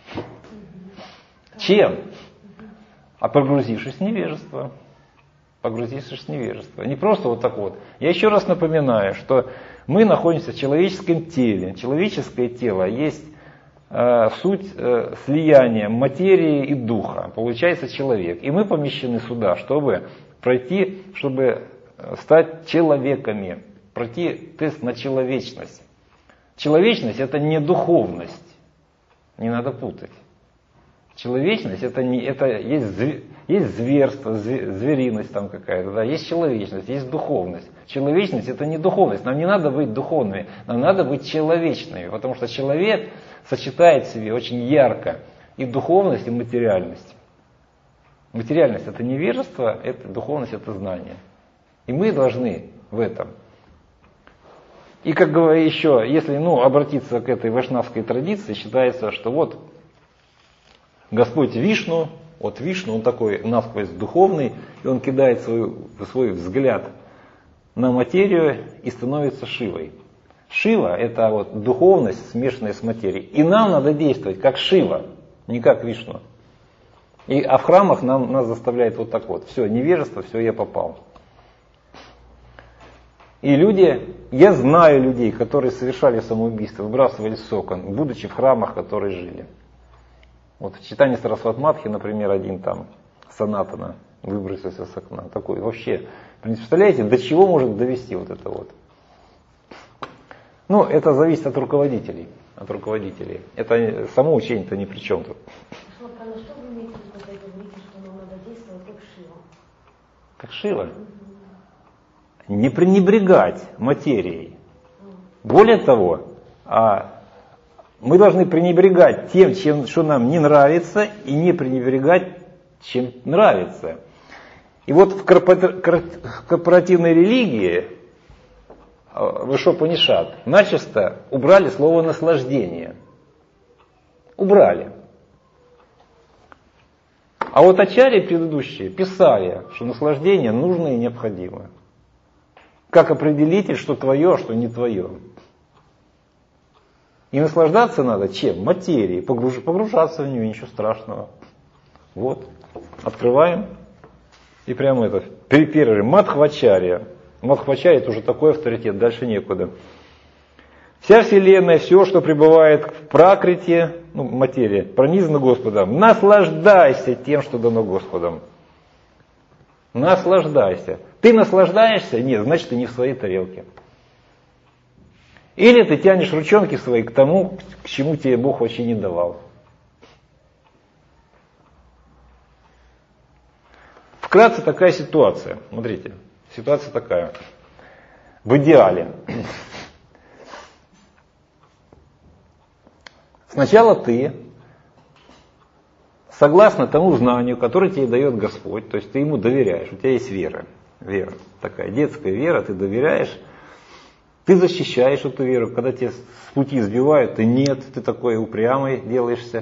Чем? А погрузившись в невежество. Погрузившись в невежество. Не просто вот так вот. Я еще раз напоминаю, что мы находимся в человеческом теле. Человеческое тело есть суть слияния материи и духа. Получается человек. И мы помещены сюда, чтобы пройти, чтобы стать человеками. Пройти тест на человечность. Человечность это не духовность. Не надо путать. Человечность это есть зверство, звериность там какая-то, да, есть человечность, есть духовность. Человечность это не духовность, нам не надо быть духовными, нам надо быть человечными, потому что человек сочетает в себе очень ярко и духовность, и материальность. Материальность это невежество, духовность это знание. И мы должны в этом. И как говорю еще, если обратиться к этой вайшнавской традиции, считается, что вот Господь Вишну, он такой насквозь духовный, и он кидает свой взгляд на материю и становится Шивой. Шива это вот духовность, смешанная с материей. И нам надо действовать как Шива, не как Вишну. А в храмах нас заставляет вот так вот. Все, невежество, все, я попал. И я знаю людей, которые совершали самоубийство, выбрасывали с окон, будучи в храмах, которые жили. Вот в читании Сарасват-Мадхи, например, один там Санатана выбросился с окна. Такой вообще, представляете, до чего может довести вот это вот. Это зависит от руководителей. Это само учение-то ни при чем тут. Что вы имеете в виду, когда говорите, что нам надо действовать как Шива? Как Шива? Не пренебрегать материей. Более того, мы должны пренебрегать тем, что нам не нравится, и не пренебрегать, чем нравится. И вот в корпоративной религии, в Ишопанишад, начисто убрали слово наслаждение. Убрали. А вот ачарьи предыдущие писали, что наслаждение нужно и необходимо. Как определить, что твое, а что не твое? И наслаждаться надо чем? Материей. Погружаться в нее, ничего страшного. Вот. Открываем. И прямо первый. Мадхвачарья. Мадхвачарья это уже такой авторитет, дальше некуда. Вся вселенная, все, что пребывает в пракрите, материя, пронизана Господом. Наслаждайся тем, что дано Господом. Наслаждайся. Ты наслаждаешься? Нет, значит ты не в своей тарелке. Или ты тянешь ручонки свои к тому, к чему тебе Бог вообще не давал. В Вкратце такая ситуация. Смотрите, ситуация такая. В идеале. Сначала ты, согласно тому знанию, которое тебе дает Господь, то есть ты ему доверяешь, у тебя есть вера. Вера, такая детская вера, ты доверяешь, ты защищаешь эту веру, когда тебя с пути сбивают, ты нет, ты такой упрямый делаешься.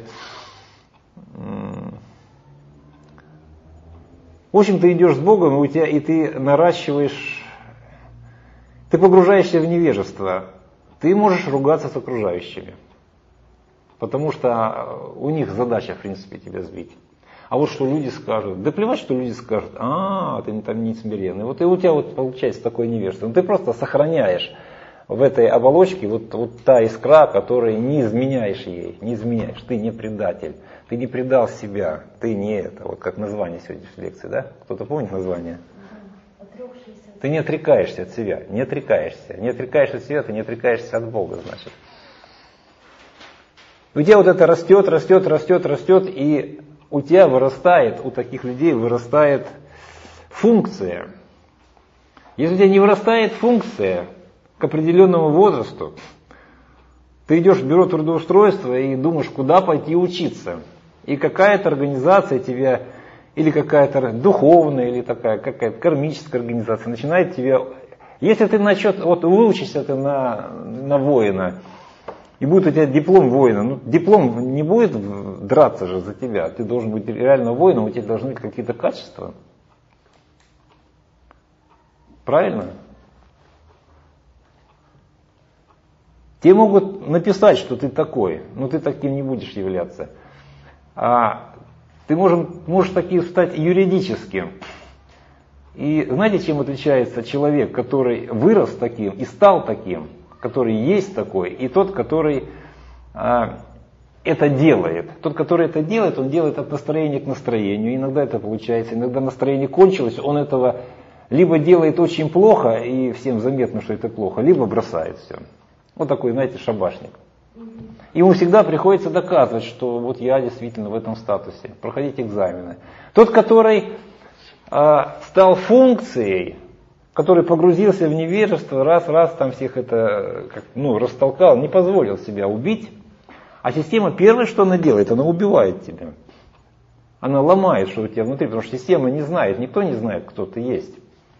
В общем, ты идешь с Богом, и ты наращиваешь, ты погружаешься в невежество, ты можешь ругаться с окружающими, потому что у них задача, в принципе, тебя сбить. А вот что люди скажут, да плевать, что люди скажут, ты там не смиренный. Вот и у тебя вот получается такое невежество. Ты просто сохраняешь в этой оболочке вот та искра, которой не изменяешь ей, не изменяешь. Ты не предатель, ты не предал себя, ты не это. Вот как название сегодняшней лекции, да? Кто-то помнит название? Ты не отрекаешься от себя, не отрекаешься. Не отрекаешься от себя, ты не отрекаешься от Бога, значит. У тебя вот это растет, и у тебя вырастает, у таких людей вырастает функция. Если у тебя не вырастает функция к определенному возрасту, ты идешь в бюро трудоустройства и думаешь, куда пойти учиться. И какая-то организация тебя, или какая-то духовная, или такая какая-то кармическая организация начинает тебя... Если ты выучишься ты на воина, и будет у тебя диплом воина. Диплом не будет драться же за тебя. Ты должен быть реально воином, у тебя должны быть какие-то качества. Правильно? Тебе могут написать, что ты такой, но ты таким не будешь являться. А ты можешь таким стать юридическим. И знаете, чем отличается человек, который вырос таким и стал таким? Который есть такой, и тот, который это делает. Тот, который это делает, он делает от настроения к настроению. Иногда это получается, иногда настроение кончилось, он этого либо делает очень плохо, и всем заметно, что это плохо, либо бросает все. Вот такой, знаете, шабашник. Ему всегда приходится доказывать, что вот я действительно в этом статусе, проходить экзамены. Тот, который стал функцией, который погрузился в невежество, раз там всех это растолкал, не позволил себя убить. А система первое, что она делает, она убивает тебя. Она ломает, что у тебя внутри, потому что система не знает, никто не знает, кто ты есть.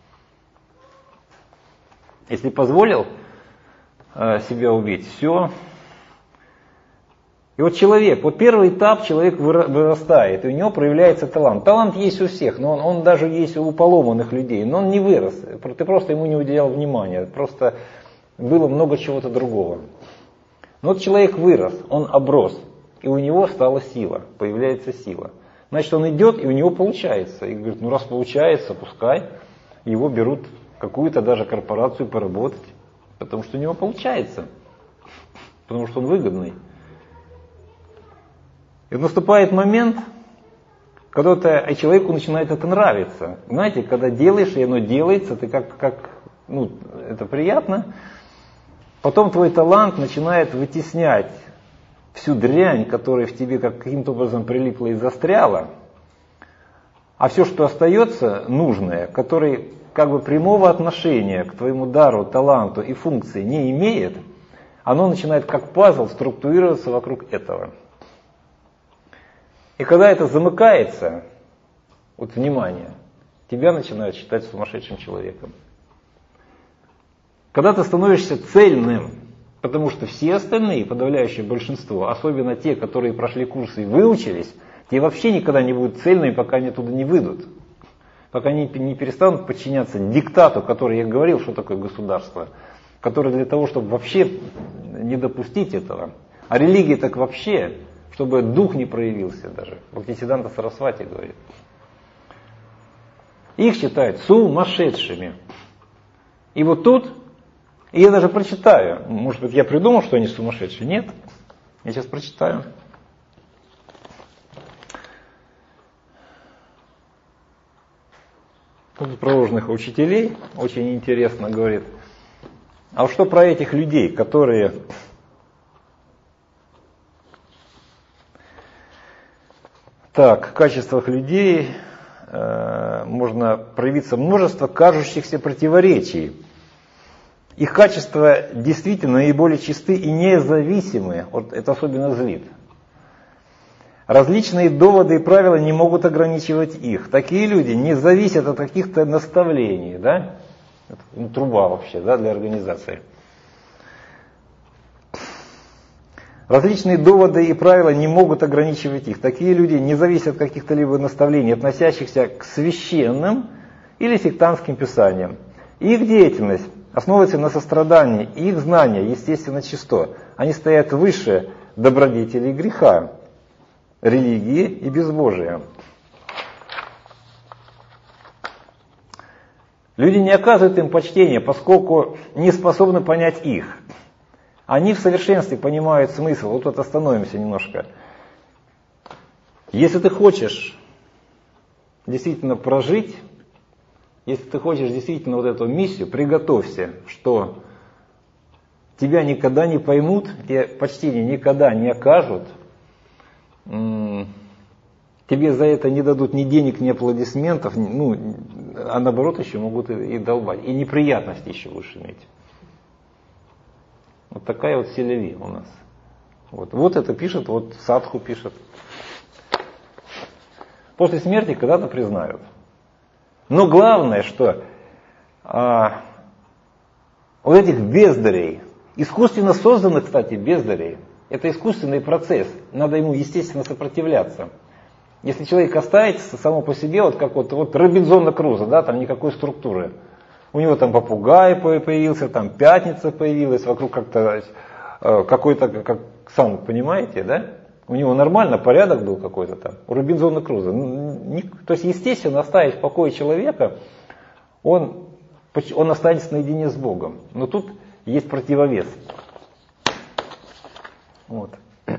Если позволил себя убить, все. И вот человек, вот первый этап, человек вырастает, и у него проявляется талант. Талант есть у всех, но он даже есть у поломанных людей, но он не вырос. Ты просто ему не уделял внимания, просто было много чего-то другого. Но вот человек вырос, он оброс, и у него стала сила, появляется сила. Значит, он идет, и у него получается. И говорит, раз получается, пускай его берут в какую-то даже корпорацию поработать, потому что у него получается, потому что он выгодный. И наступает момент, когда человеку начинает это нравиться. Знаете, когда делаешь, и оно делается, ты это приятно. Потом твой талант начинает вытеснять всю дрянь, которая в тебе каким-то образом прилипла и застряла. А все, что остается, нужное, который прямого отношения к твоему дару, таланту и функции не имеет, оно начинает как пазл структурироваться вокруг этого. И когда это замыкается, вот внимание, тебя начинают считать сумасшедшим человеком. Когда ты становишься цельным, потому что все остальные, подавляющее большинство, особенно те, которые прошли курсы и выучились, те вообще никогда не будут цельными, пока они оттуда не выйдут. Пока они не перестанут подчиняться диктату, который я говорил, что такое государство, который для того, чтобы вообще не допустить этого. А религия так вообще... чтобы дух не проявился даже. Бхактисиддханта Сарасвати говорит. Их считают сумасшедшими. И вот тут, и я даже прочитаю, может быть, я придумал, что они сумасшедшие. Нет, я сейчас прочитаю. Тут про ложных учителей очень интересно говорит. А что про этих людей, которые... Так, в качествах людей, можно проявиться множество кажущихся противоречий. Их качества действительно наиболее чисты и независимы. Вот это особенно злит. Различные доводы и правила не могут ограничивать их. Такие люди не зависят от каких-то наставлений. Да? Это труба вообще, да, для организации. Различные доводы и правила не могут ограничивать их. Такие люди не зависят от каких-то либо наставлений, относящихся к священным или сектантским писаниям. Их деятельность основывается на сострадании, и их знания, естественно, чисто. Они стоят выше добродетели и греха, религии и безбожия. Люди не оказывают им почтения, поскольку не способны понять их. Они в совершенстве понимают смысл. Вот тут остановимся немножко. Если ты хочешь действительно прожить, если ты хочешь действительно вот эту миссию, приготовься, что тебя никогда не поймут, тебе почтения никогда не окажут, тебе за это не дадут ни денег, ни аплодисментов, а наоборот еще могут и долбать. И неприятности еще будешь иметь. Вот такая вот селяви у нас. Вот это пишет, вот садху пишет. После смерти когда-то признают. Но главное, что вот этих бездарей, искусственно созданных, кстати, бездарей, это искусственный процесс. Надо ему, естественно, сопротивляться. Если человек останется само по себе, вот как вот Робинзона Крузо, да, там никакой структуры. У него там попугай появился, там пятница появилась, вокруг как-то какой-то, как сам понимаете, да? У него нормально порядок был какой-то там. У Робинзона Крузо. То есть, естественно, оставить в покое человека, он останется наедине с Богом. Но тут есть противовес. Вот.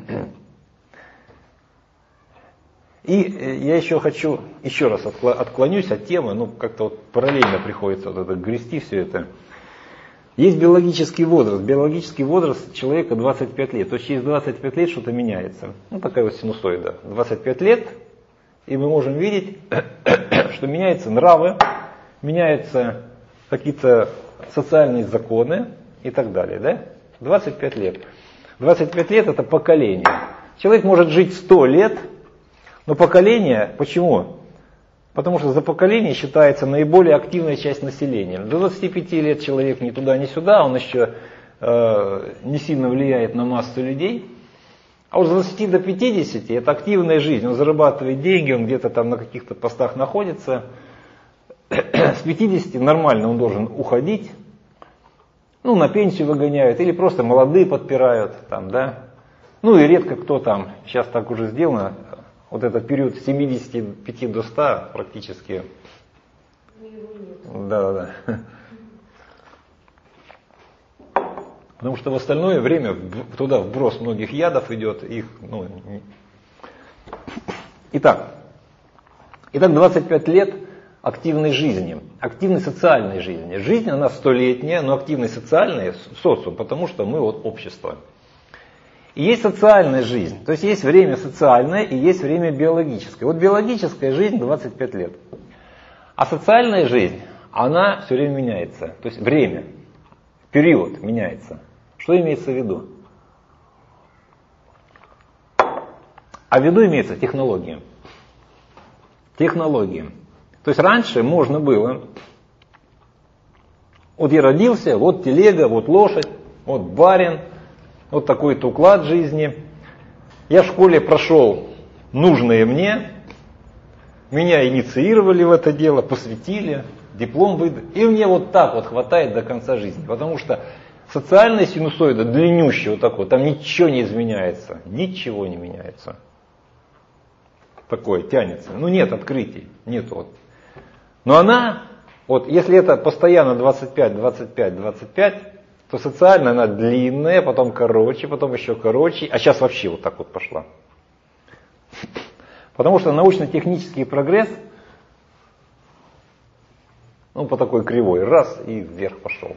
И я еще хочу, еще раз отклонюсь от темы, как-то вот параллельно приходится вот это грести все это. Есть биологический возраст. Биологический возраст человека 25 лет. То есть через 25 лет что-то меняется. Такая вот синусоида. 25 лет, и мы можем видеть, что меняются нравы, меняются какие-то социальные законы и так далее. Да? 25 лет. 25 лет это поколение. Человек может жить 100 лет, но поколение, почему? Потому что за поколение считается наиболее активная часть населения. До 25 лет человек ни туда, ни сюда, он еще не сильно влияет на массу людей. А вот с 20 до 50 это активная жизнь, он зарабатывает деньги, он где-то там на каких-то постах находится. С 50 нормально он должен уходить, на пенсию выгоняют, или просто молодые подпирают, там, да. И редко кто там, сейчас так уже сделано, вот этот период с 75 до 100 практически. Да. Потому что в остальное время туда вброс многих ядов идет. Итак, 25 лет активной жизни, активной социальной жизни. Жизнь она 100-летняя, но активной социальной социум, потому что мы общество. И есть социальная жизнь, то есть есть время социальное и есть время биологическое. Вот биологическая жизнь 25 лет. А социальная жизнь, она все время меняется. То есть время, период меняется. Что имеется в виду? А в виду имеется технология. Технология. То есть раньше можно было, вот я родился, вот телега, вот лошадь, вот барин, вот такой-то уклад жизни. Я в школе прошел нужное мне, меня инициировали в это дело, посвятили, диплом выдали. И мне вот так вот хватает до конца жизни. Потому что социальная синусоида длиннющая вот такой, там ничего не изменяется. Ничего не меняется. Такое тянется. Нет открытий. Нет вот. Но она, если это постоянно 25, 25, 25, то социально она длинная, потом короче, потом еще короче, а сейчас вообще вот так вот пошла. Потому что научно-технический прогресс, по такой кривой, раз и вверх пошел.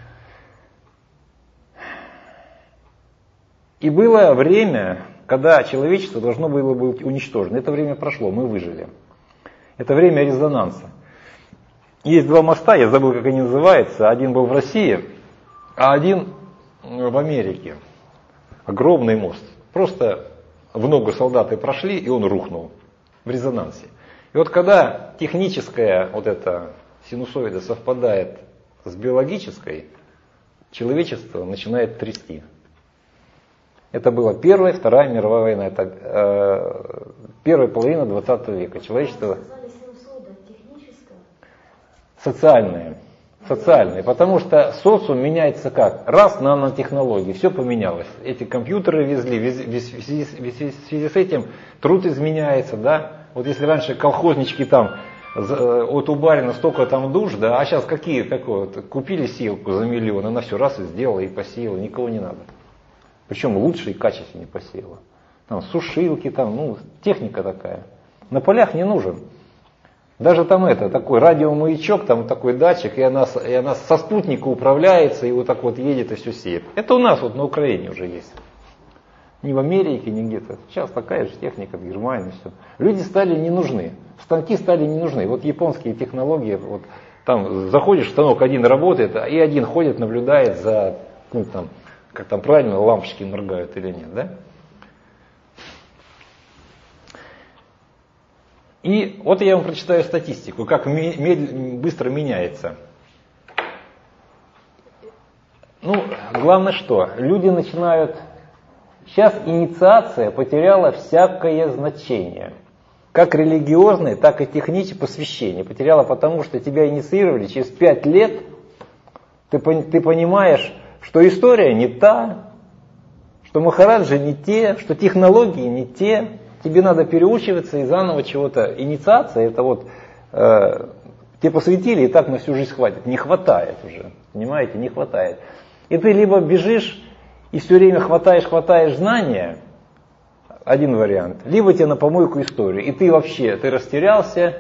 И было время, когда человечество должно было быть уничтожено. Это время прошло, мы выжили. Это время резонанса. Есть два моста, я забыл, как они называются. Один был в России, а один в Америке. Огромный мост. Просто в ногу солдаты прошли, и он рухнул в резонансе. И вот когда техническая вот эта синусоида совпадает с биологической, человечество начинает трясти. Это была Первая, Вторая мировая война. Это первая половина 20 века. Человечество... Социальное. Социальное. Потому что социум меняется как? Раз нанотехнологии. Все поменялось. Эти компьютеры везли. В связи с этим труд изменяется. Да? Вот если раньше колхознички там от у барина столько там душ, да, а сейчас какие? Купили силку за миллион, она все раз и сделала, и посеяла. Никого не надо. Причем лучше и качественнее посеяла. Там сушилки, там, техника такая. На полях не нужен. Даже там такой радиомаячок, там такой датчик, и она со спутника управляется, и вот так вот едет и все сеет. Это у нас вот на Украине уже есть. Не в Америке, не где-то. Сейчас такая же техника в Германии, все. Люди стали не нужны. Станки стали не нужны. Вот японские технологии, вот там заходишь, станок один работает, и один ходит, наблюдает за, как там правильно лампочки моргают или нет, да? И вот я вам прочитаю статистику, как быстро меняется. Главное что? Люди начинают... Сейчас инициация потеряла всякое значение. Как религиозное, так и техническое посвящение. Потеряла потому, что тебя инициировали через 5 лет. Ты понимаешь, что история не та, что махараджи не те, что технологии не те. Тебе надо переучиваться и заново чего-то. Инициация, это вот тебе посвятили, и так на всю жизнь хватит. Не хватает уже, понимаете, не хватает. И ты либо бежишь и все время хватаешь знания, один вариант, либо тебе на помойку историю, и ты растерялся,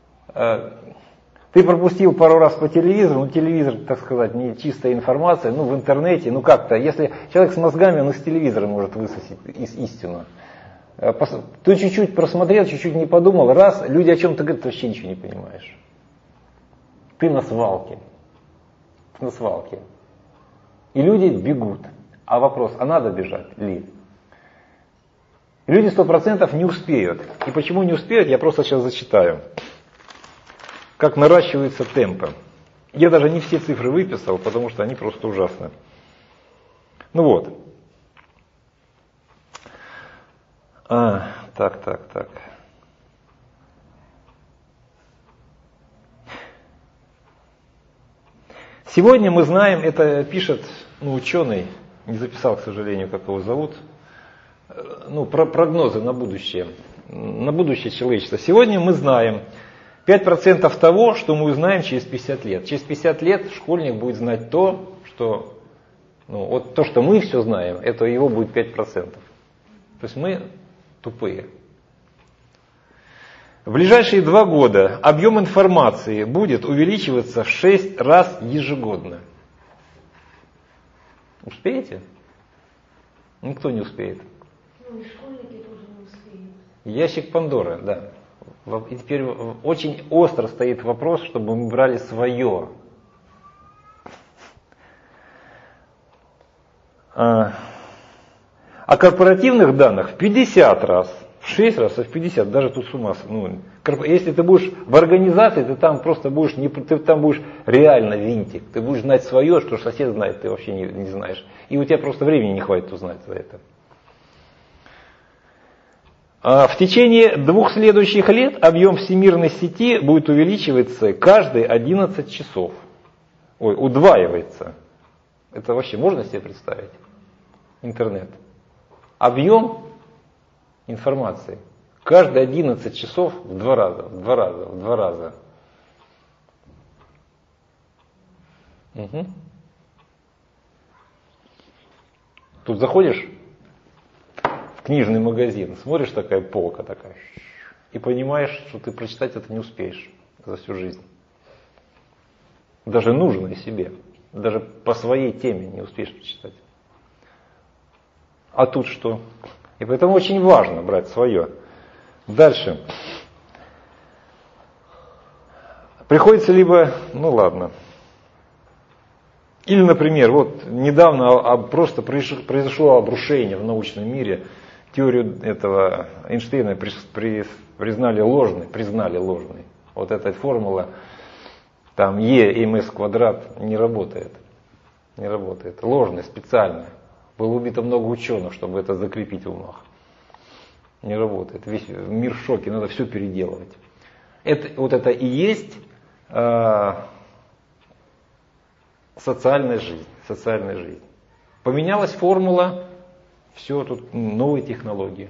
ты пропустил пару раз по телевизору, телевизор, так сказать, не чистая информация, в интернете, как-то, если человек с мозгами, он из телевизора может высосать истину. Ты чуть-чуть просмотрел, чуть-чуть не подумал, раз, люди о чем-то говорят, ты вообще ничего не понимаешь. Ты на свалке. И люди бегут. А вопрос, а надо бежать ли? И люди 100% не успеют. И почему не успеют, я просто сейчас зачитаю. Как наращиваются темпы. Я даже не все цифры выписал, потому что они просто ужасны. Так. Сегодня мы знаем, это пишет ученый, не записал, к сожалению, как его зовут, прогнозы на будущее человечества. Сегодня мы знаем 5% того, что мы узнаем через 50 лет. Через 50 лет школьник будет знать то, что, то, что мы все знаем, это его будет 5%. То есть мы тупые. В ближайшие 2 года объем информации будет увеличиваться в 6 раз ежегодно. Успеете? Никто не успеет. И школьники тоже не успеют. Ящик Пандоры, да. И теперь очень остро стоит вопрос, чтобы мы брали свое. О корпоративных данных в 50 раз, в 6 раз, а в 50, даже тут с ума. Если ты будешь в организации, ты там просто будешь, ты там будешь реально винтик. Ты будешь знать свое, что сосед знает, ты вообще не знаешь. И у тебя просто времени не хватит узнать за это. В течение 2 следующих лет объем всемирной сети будет увеличиваться каждые 11 часов. Удваивается. Это вообще можно себе представить? Интернет. Объем информации каждые 11 часов в 2 раза. Угу. Тут заходишь в книжный магазин, смотришь, такая полка такая, и понимаешь, что ты прочитать это не успеешь за всю жизнь. Даже нужное себе. Даже по своей теме не успеешь прочитать. А тут что? И поэтому очень важно брать свое. Дальше. Приходится либо, ну ладно. Или, например, вот недавно просто произошло обрушение в научном мире. Теорию этого Эйнштейна признали ложной. Вот эта формула, там ЕМС квадрат не работает. Не работает. Ложная, специальная. Было убито много ученых, чтобы это закрепить в умах. Не работает. Весь мир в шоке, надо все переделывать. Вот это и есть социальная жизнь. Поменялась формула, все, тут новые технологии.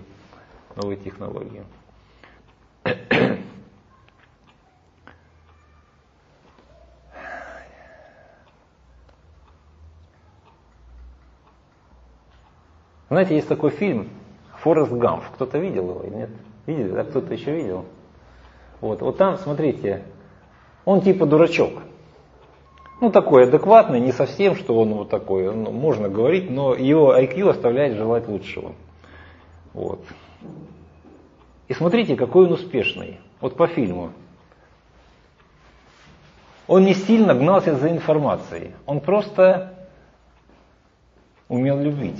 Знаете, есть такой фильм «Форест Гамп». Кто-то видел его? Нет? Видели? Да? Кто-то еще видел? Вот там, смотрите, он типа дурачок. Ну, такой адекватный, не совсем, что он вот такой, можно говорить, но его IQ оставляет желать лучшего. Вот. И смотрите, какой он успешный. Вот по фильму. Он не сильно гнался за информацией. Он просто умел любить.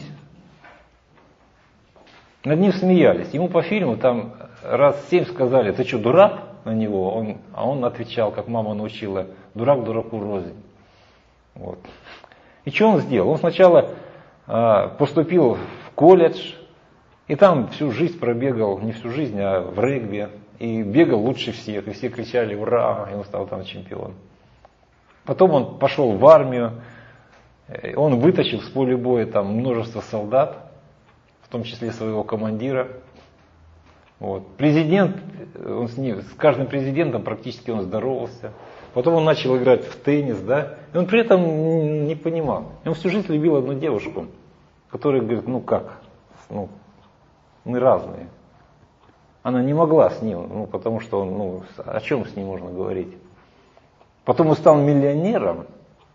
Над ним смеялись. Ему по фильму там раз 7 сказали: ты что, дурак? На него. А он отвечал, как мама научила: дурак дураку рознь. Вот. И что он сделал? Он сначала поступил в колледж, и там всю жизнь пробегал, не всю жизнь, а в регби, и бегал лучше всех, и все кричали «Ура!», и он стал там чемпион. Потом он пошел в армию, он вытащил с поля боя там множество солдат, в том числе своего командира. Вот. Президент, с каждым президентом практически он здоровался. Потом он начал играть в теннис, да, и он при этом не понимал. Он всю жизнь любил одну девушку, которая говорит: ну как, мы разные. Она не могла с ним, потому что он, о чем с ним можно говорить. Потом он стал миллионером.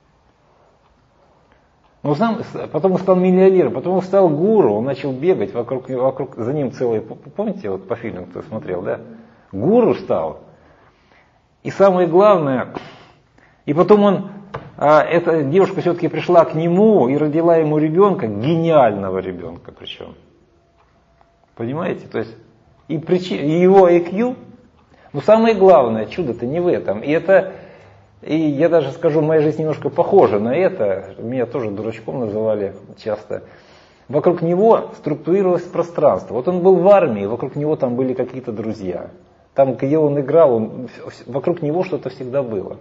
Потом он стал миллионером, потом он стал гуру, он начал бегать вокруг за ним целый, помните, вот по фильму кто смотрел, да? Гуру стал. И самое главное, и потом эта девушка все-таки пришла к нему и родила ему ребенка, гениального ребенка причем. Понимаете? То есть и его IQ, но самое главное, чудо-то не в этом. И я даже скажу, моя жизнь немножко похожа на это, меня тоже дурачком называли часто. Вокруг него структурировалось пространство. Вот он был в армии, вокруг него там были какие-то друзья. Там, где он играл, вокруг него что-то всегда было.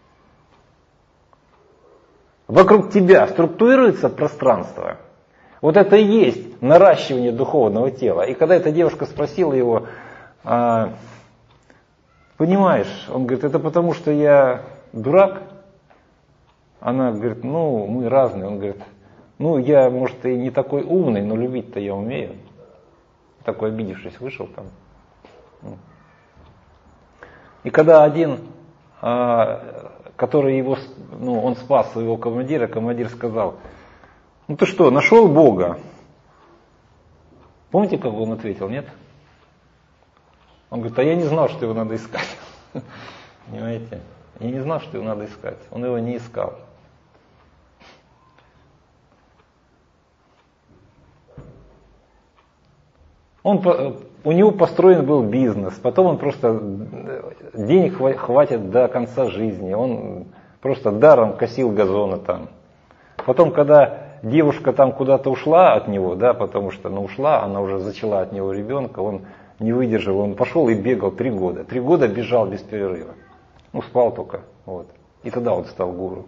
Вокруг тебя структурируется пространство. Вот это и есть наращивание духовного тела. И когда эта девушка спросила его: понимаешь, он говорит: это потому что я дурак? Она говорит: мы разные. Он говорит: я, может, и не такой умный, но любить-то я умею. Такой обидевшись вышел там. И когда один, который его, он спас своего командира, командир сказал: ты что, нашел Бога? Помните, как он ответил, нет? Он говорит: я не знал, что его надо искать. Понимаете? Я не знал, что его надо искать. Он его не искал. У него построен был бизнес, потом он просто, денег хватит до конца жизни, он просто даром косил газоны там. Потом, когда девушка там куда-то ушла от него, да, потому что ушла, она уже зачала от него ребенка, он не выдержал, он пошел и бегал 3 года. 3 года бежал без перерыва. Спал только. Вот. И тогда он стал гуру.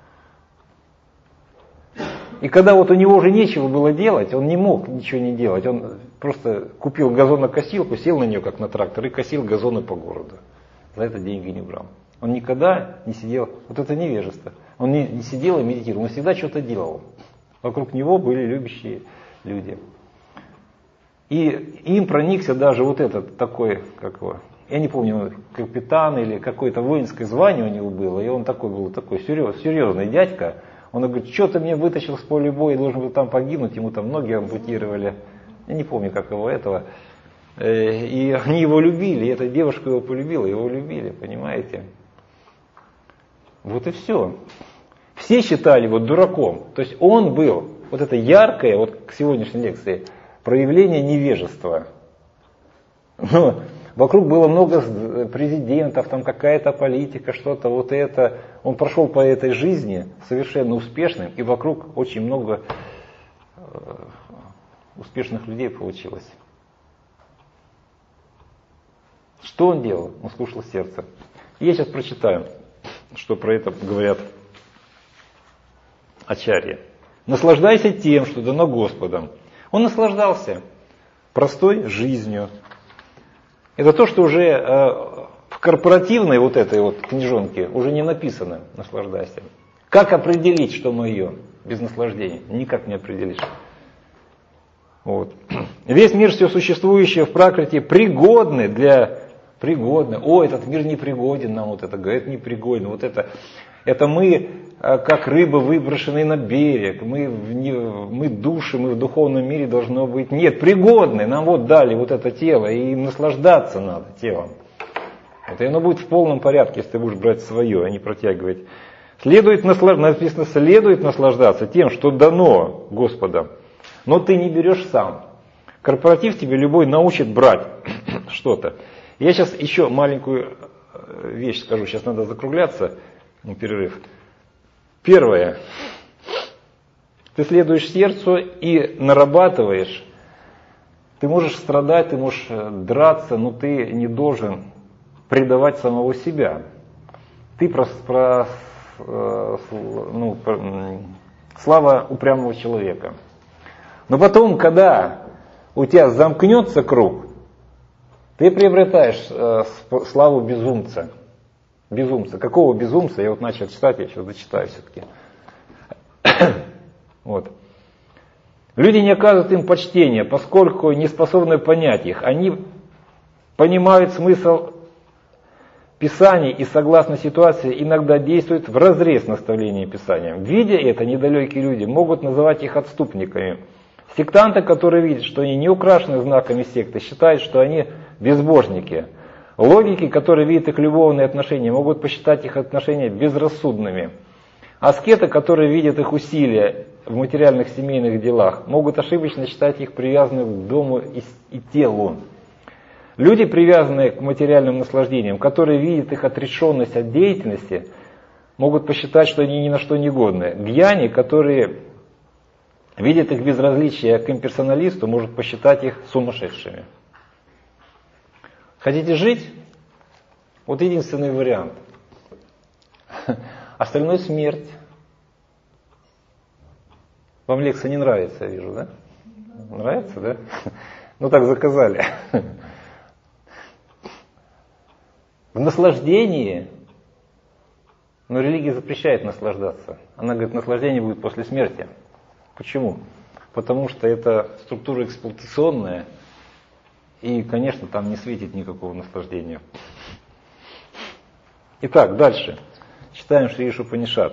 И когда вот у него уже нечего было делать, он не мог ничего не делать. Он просто купил газонокосилку, сел на нее как на трактор и косил газоны по городу. За это деньги не брал. Он никогда не сидел, вот это невежество. Он не сидел и медитировал, он всегда что-то делал. Вокруг него были любящие люди. И им проникся даже вот этот такой, как его, я не помню, капитан или какое-то воинское звание у него было. И он был такой серьезный дядька. Он говорит: что ты меня вытащил с поля боя, должен был там погибнуть, ему там ноги ампутировали. Я не помню, как его этого. И они его любили, и эта девушка его полюбила, его любили, понимаете. Вот и все. Все считали его дураком. То есть он был, вот это яркое, вот к сегодняшней лекции, проявление невежества. Но вокруг было много президентов, там какая-то политика, что-то, вот это. Он прошел по этой жизни совершенно успешным, и вокруг очень много успешных людей получилось. Что он делал? Он слушал сердце. Я сейчас прочитаю, что про это говорят ачарьи. Наслаждайся тем, что дано Господом. Он наслаждался простой жизнью. Это то, что уже в корпоративной вот этой вот книжонке уже не написано «наслаждайся». Как определить, что мое без наслаждения? Никак не определишь. Вот. Весь мир, все существующее в пракрите пригодны для... Пригодны. О, этот мир непригоден нам, вот это говорит непригоден. Вот это мы, как рыбы, выброшенные на берег. Мы души, мы в духовном мире должно быть. Нет, пригодны. Нам вот дали вот это тело, и им наслаждаться надо телом. Вот, и оно будет в полном порядке, если ты будешь брать свое, а не протягивать. Написано, следует наслаждаться тем, что дано Господом. Но ты не берешь сам. Корпоратив тебе любой научит брать что-то. Я сейчас еще маленькую вещь скажу, сейчас надо закругляться, перерыв. Первое. Ты следуешь сердцу и нарабатываешь. Ты можешь страдать, ты можешь драться, но ты не должен предавать самого себя. Ты слава упрямого человека. Но потом, когда у тебя замкнется круг, ты приобретаешь славу безумца. Безумца. Какого безумца? Я вот начал читать, я сейчас дочитаю все-таки. Вот. Люди не оказывают им почтения, поскольку не способны понять их. Они понимают смысл Писаний и, согласно ситуации, иногда действуют вразрез наставления Писаниям. Видя это, недалекие люди могут называть их отступниками. Сектанты, которые видят, что они не украшены знаками секты, считают, что они безбожники. Логики, которые видят их любовные отношения, могут посчитать их отношения безрассудными. Аскеты, которые видят их усилия в материальных семейных делах, могут ошибочно считать их привязанными к дому и телу. Люди, привязанные к материальным наслаждениям, которые видят их отрешенность от деятельности, могут посчитать, что они ни на что не годны. Гьяни, которые видят их безразличие к имперсоналисту, может посчитать их сумасшедшими. Хотите жить? Вот единственный вариант. Остальное смерть. Вам лекция не нравится, я вижу, да? Нравится, да? Ну так заказали. В наслаждении, но религия запрещает наслаждаться. Она говорит, наслаждение будет после смерти. Почему? Потому что это структура эксплуатационная, и, конечно, там не светит никакого наслаждения. Итак, дальше. Читаем Шри Ишупанишад.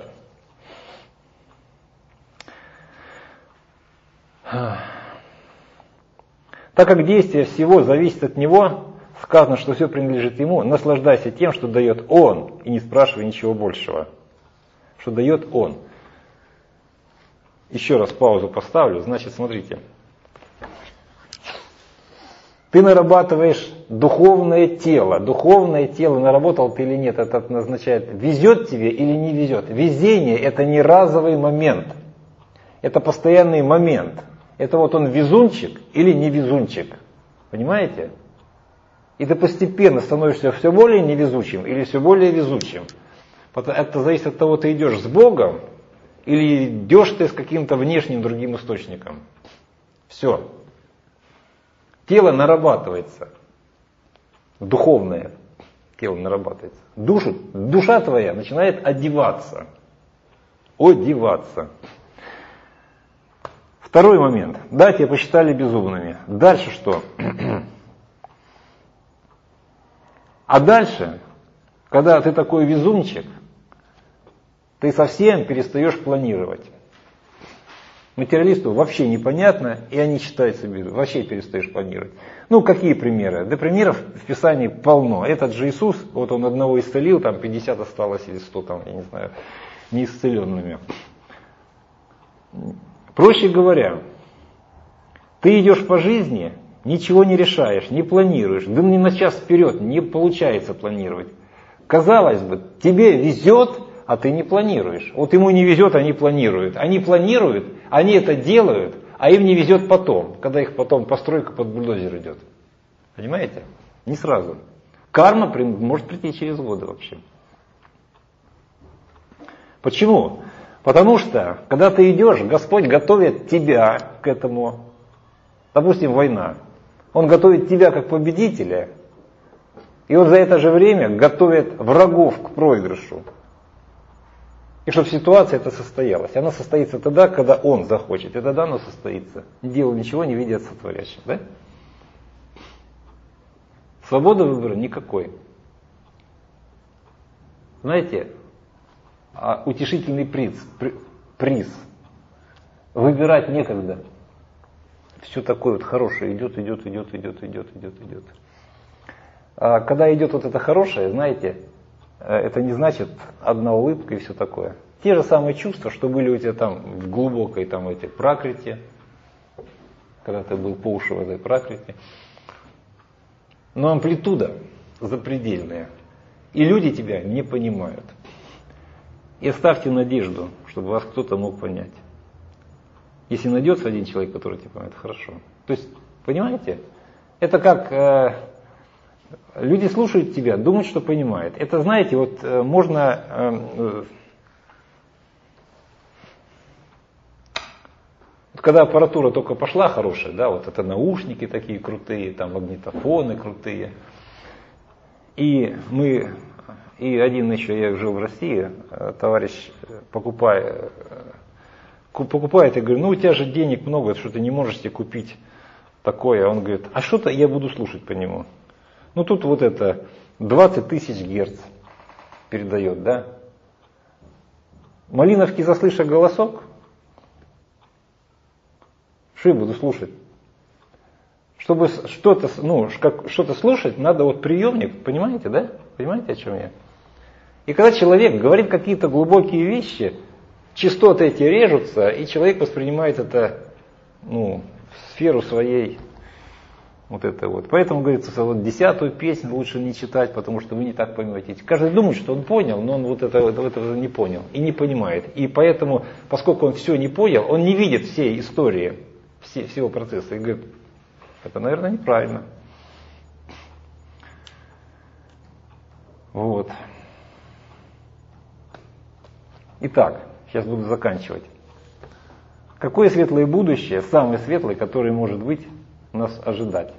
Так как действие всего зависит от него, сказано, что все принадлежит ему, наслаждайся тем, что дает он, и не спрашивай ничего большего. Что дает он. Еще раз паузу поставлю. Значит, смотрите. Ты нарабатываешь духовное тело. Духовное тело, наработал ты или нет, это означает, везет тебе или не везет. Везение — это не разовый момент. Это постоянный момент. Это вот он везунчик или не везунчик. Понимаете? И ты постепенно становишься все более невезучим или все более везучим. Это зависит от того, ты идешь с Богом или идешь ты с каким-то внешним другим источником. Все. Тело нарабатывается. Духовное тело нарабатывается. Душа твоя начинает одеваться. Одеваться. Второй момент. Да, тебя посчитали безумными. Дальше что? А дальше, когда ты такой везунчик, ты совсем перестаешь планировать. Материалисту вообще непонятно, и они считают себе, вообще перестаешь планировать. Ну, какие примеры? Да примеров в Писании полно. Этот же Иисус, вот он одного исцелил, там 50 осталось или 100, там, я не знаю, неисцеленными. Проще говоря, ты идешь по жизни, ничего не решаешь, не планируешь, да ни на час вперед не получается планировать. Казалось бы, тебе везет, а ты не планируешь. Вот ему не везет, они планируют. Они планируют, они это делают, а им не везет потом, когда их потом постройка под бульдозер идет. Понимаете? Не сразу. Карма может прийти через годы вообще. Почему? Потому что, когда ты идешь, Господь готовит тебя к этому. Допустим, война. Он готовит тебя как победителя, и он за это же время готовит врагов к проигрышу. И чтобы ситуация эта состоялась. Она состоится тогда, когда он захочет. И тогда она состоится. Не делал ничего, не видя сотворящего. Да? Свободы выбора никакой. Знаете, утешительный приз. Выбирать некогда. Все такое вот хорошее идет. А когда идет вот это хорошее, знаете, это не значит одна улыбка и все такое. Те же самые чувства, что были у тебя там в глубокой там этой пракрити, когда ты был по уши в этой пракрити. Но амплитуда запредельная. И люди тебя не понимают. И оставьте надежду, чтобы вас кто-то мог понять. Если найдется один человек, который тебя понимает, хорошо. То есть, понимаете, это как люди слушают тебя, думают, что понимают. Это, знаете, вот можно, когда аппаратура только пошла хорошая, да, вот это наушники такие крутые, там магнитофоны крутые. И один еще, я жил в России, товарищ покупает, я говорю, ну у тебя же денег много, что ты не можешь себе купить такое. Он говорит, а что-то я буду слушать по нему. Ну тут вот это 20 тысяч герц передает, да. Малиновки, заслыша голосок, что я буду слушать? Чтобы что-то слушать, надо вот приемник, понимаете, да? Понимаете, о чем я? И когда человек говорит какие-то глубокие вещи, частоты эти режутся, и человек воспринимает это, в сферу своей, вот это вот. Поэтому, говорится, вот 10-ю песню лучше не читать, потому что вы не так поймете. Каждый думает, что он понял, но он вот этого не понял и не понимает. И поэтому, поскольку он все не понял, он не видит всей истории, всего процесса. И говорит, это, наверное, неправильно. Вот. Итак, сейчас буду заканчивать. Какое светлое будущее, самое светлое, которое может быть, нас ожидать?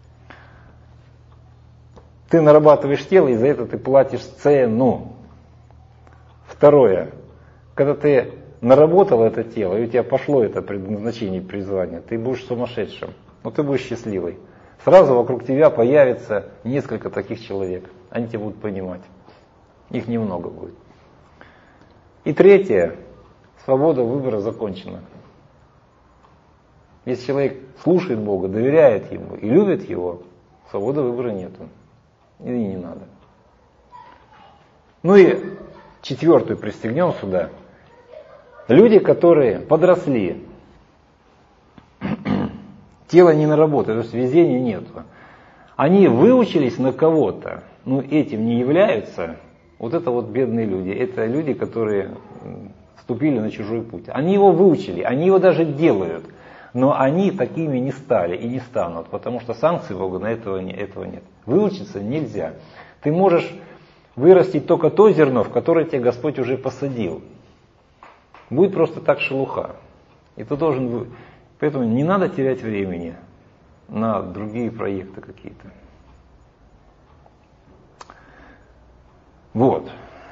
Ты нарабатываешь тело, и за это ты платишь цену. Второе. Когда ты наработал это тело, и у тебя пошло это предназначение, призвание, ты будешь сумасшедшим, но ты будешь счастливый. Сразу вокруг тебя появится несколько таких человек. Они тебя будут понимать. Их немного будет. И третье. Свобода выбора закончена. Если человек слушает Бога, доверяет Ему и любит Его, свободы выбора нету. И не надо. Ну и четвертую пристегнем сюда. Люди, которые подросли, тело не наработает, то есть везения нету. Они выучились на кого-то, но этим не являются. Вот это вот бедные люди. Это люди, которые вступили на чужой путь. Они его выучили, они его даже делают. Но они такими не стали и не станут, потому что санкций Бога на этого нет. Выучиться нельзя. Ты можешь вырастить только то зерно, в которое тебя Господь уже посадил. Будет просто так шелуха. И ты должен... Поэтому не надо терять времени на другие проекты какие-то. Вот.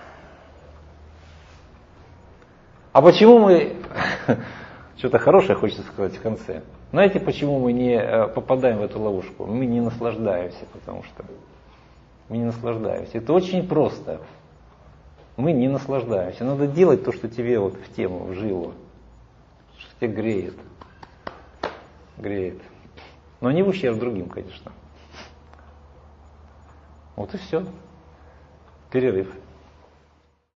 А почему мы... Что-то хорошее хочется сказать в конце. Знаете, почему мы не попадаем в эту ловушку? Мы не наслаждаемся, потому что мы не наслаждаемся. Это очень просто. Мы не наслаждаемся. Надо делать то, что тебе вот в тему, в жилу. что тебя греет. Греет. Но не в ущерб другим, конечно. Вот и все. Перерыв.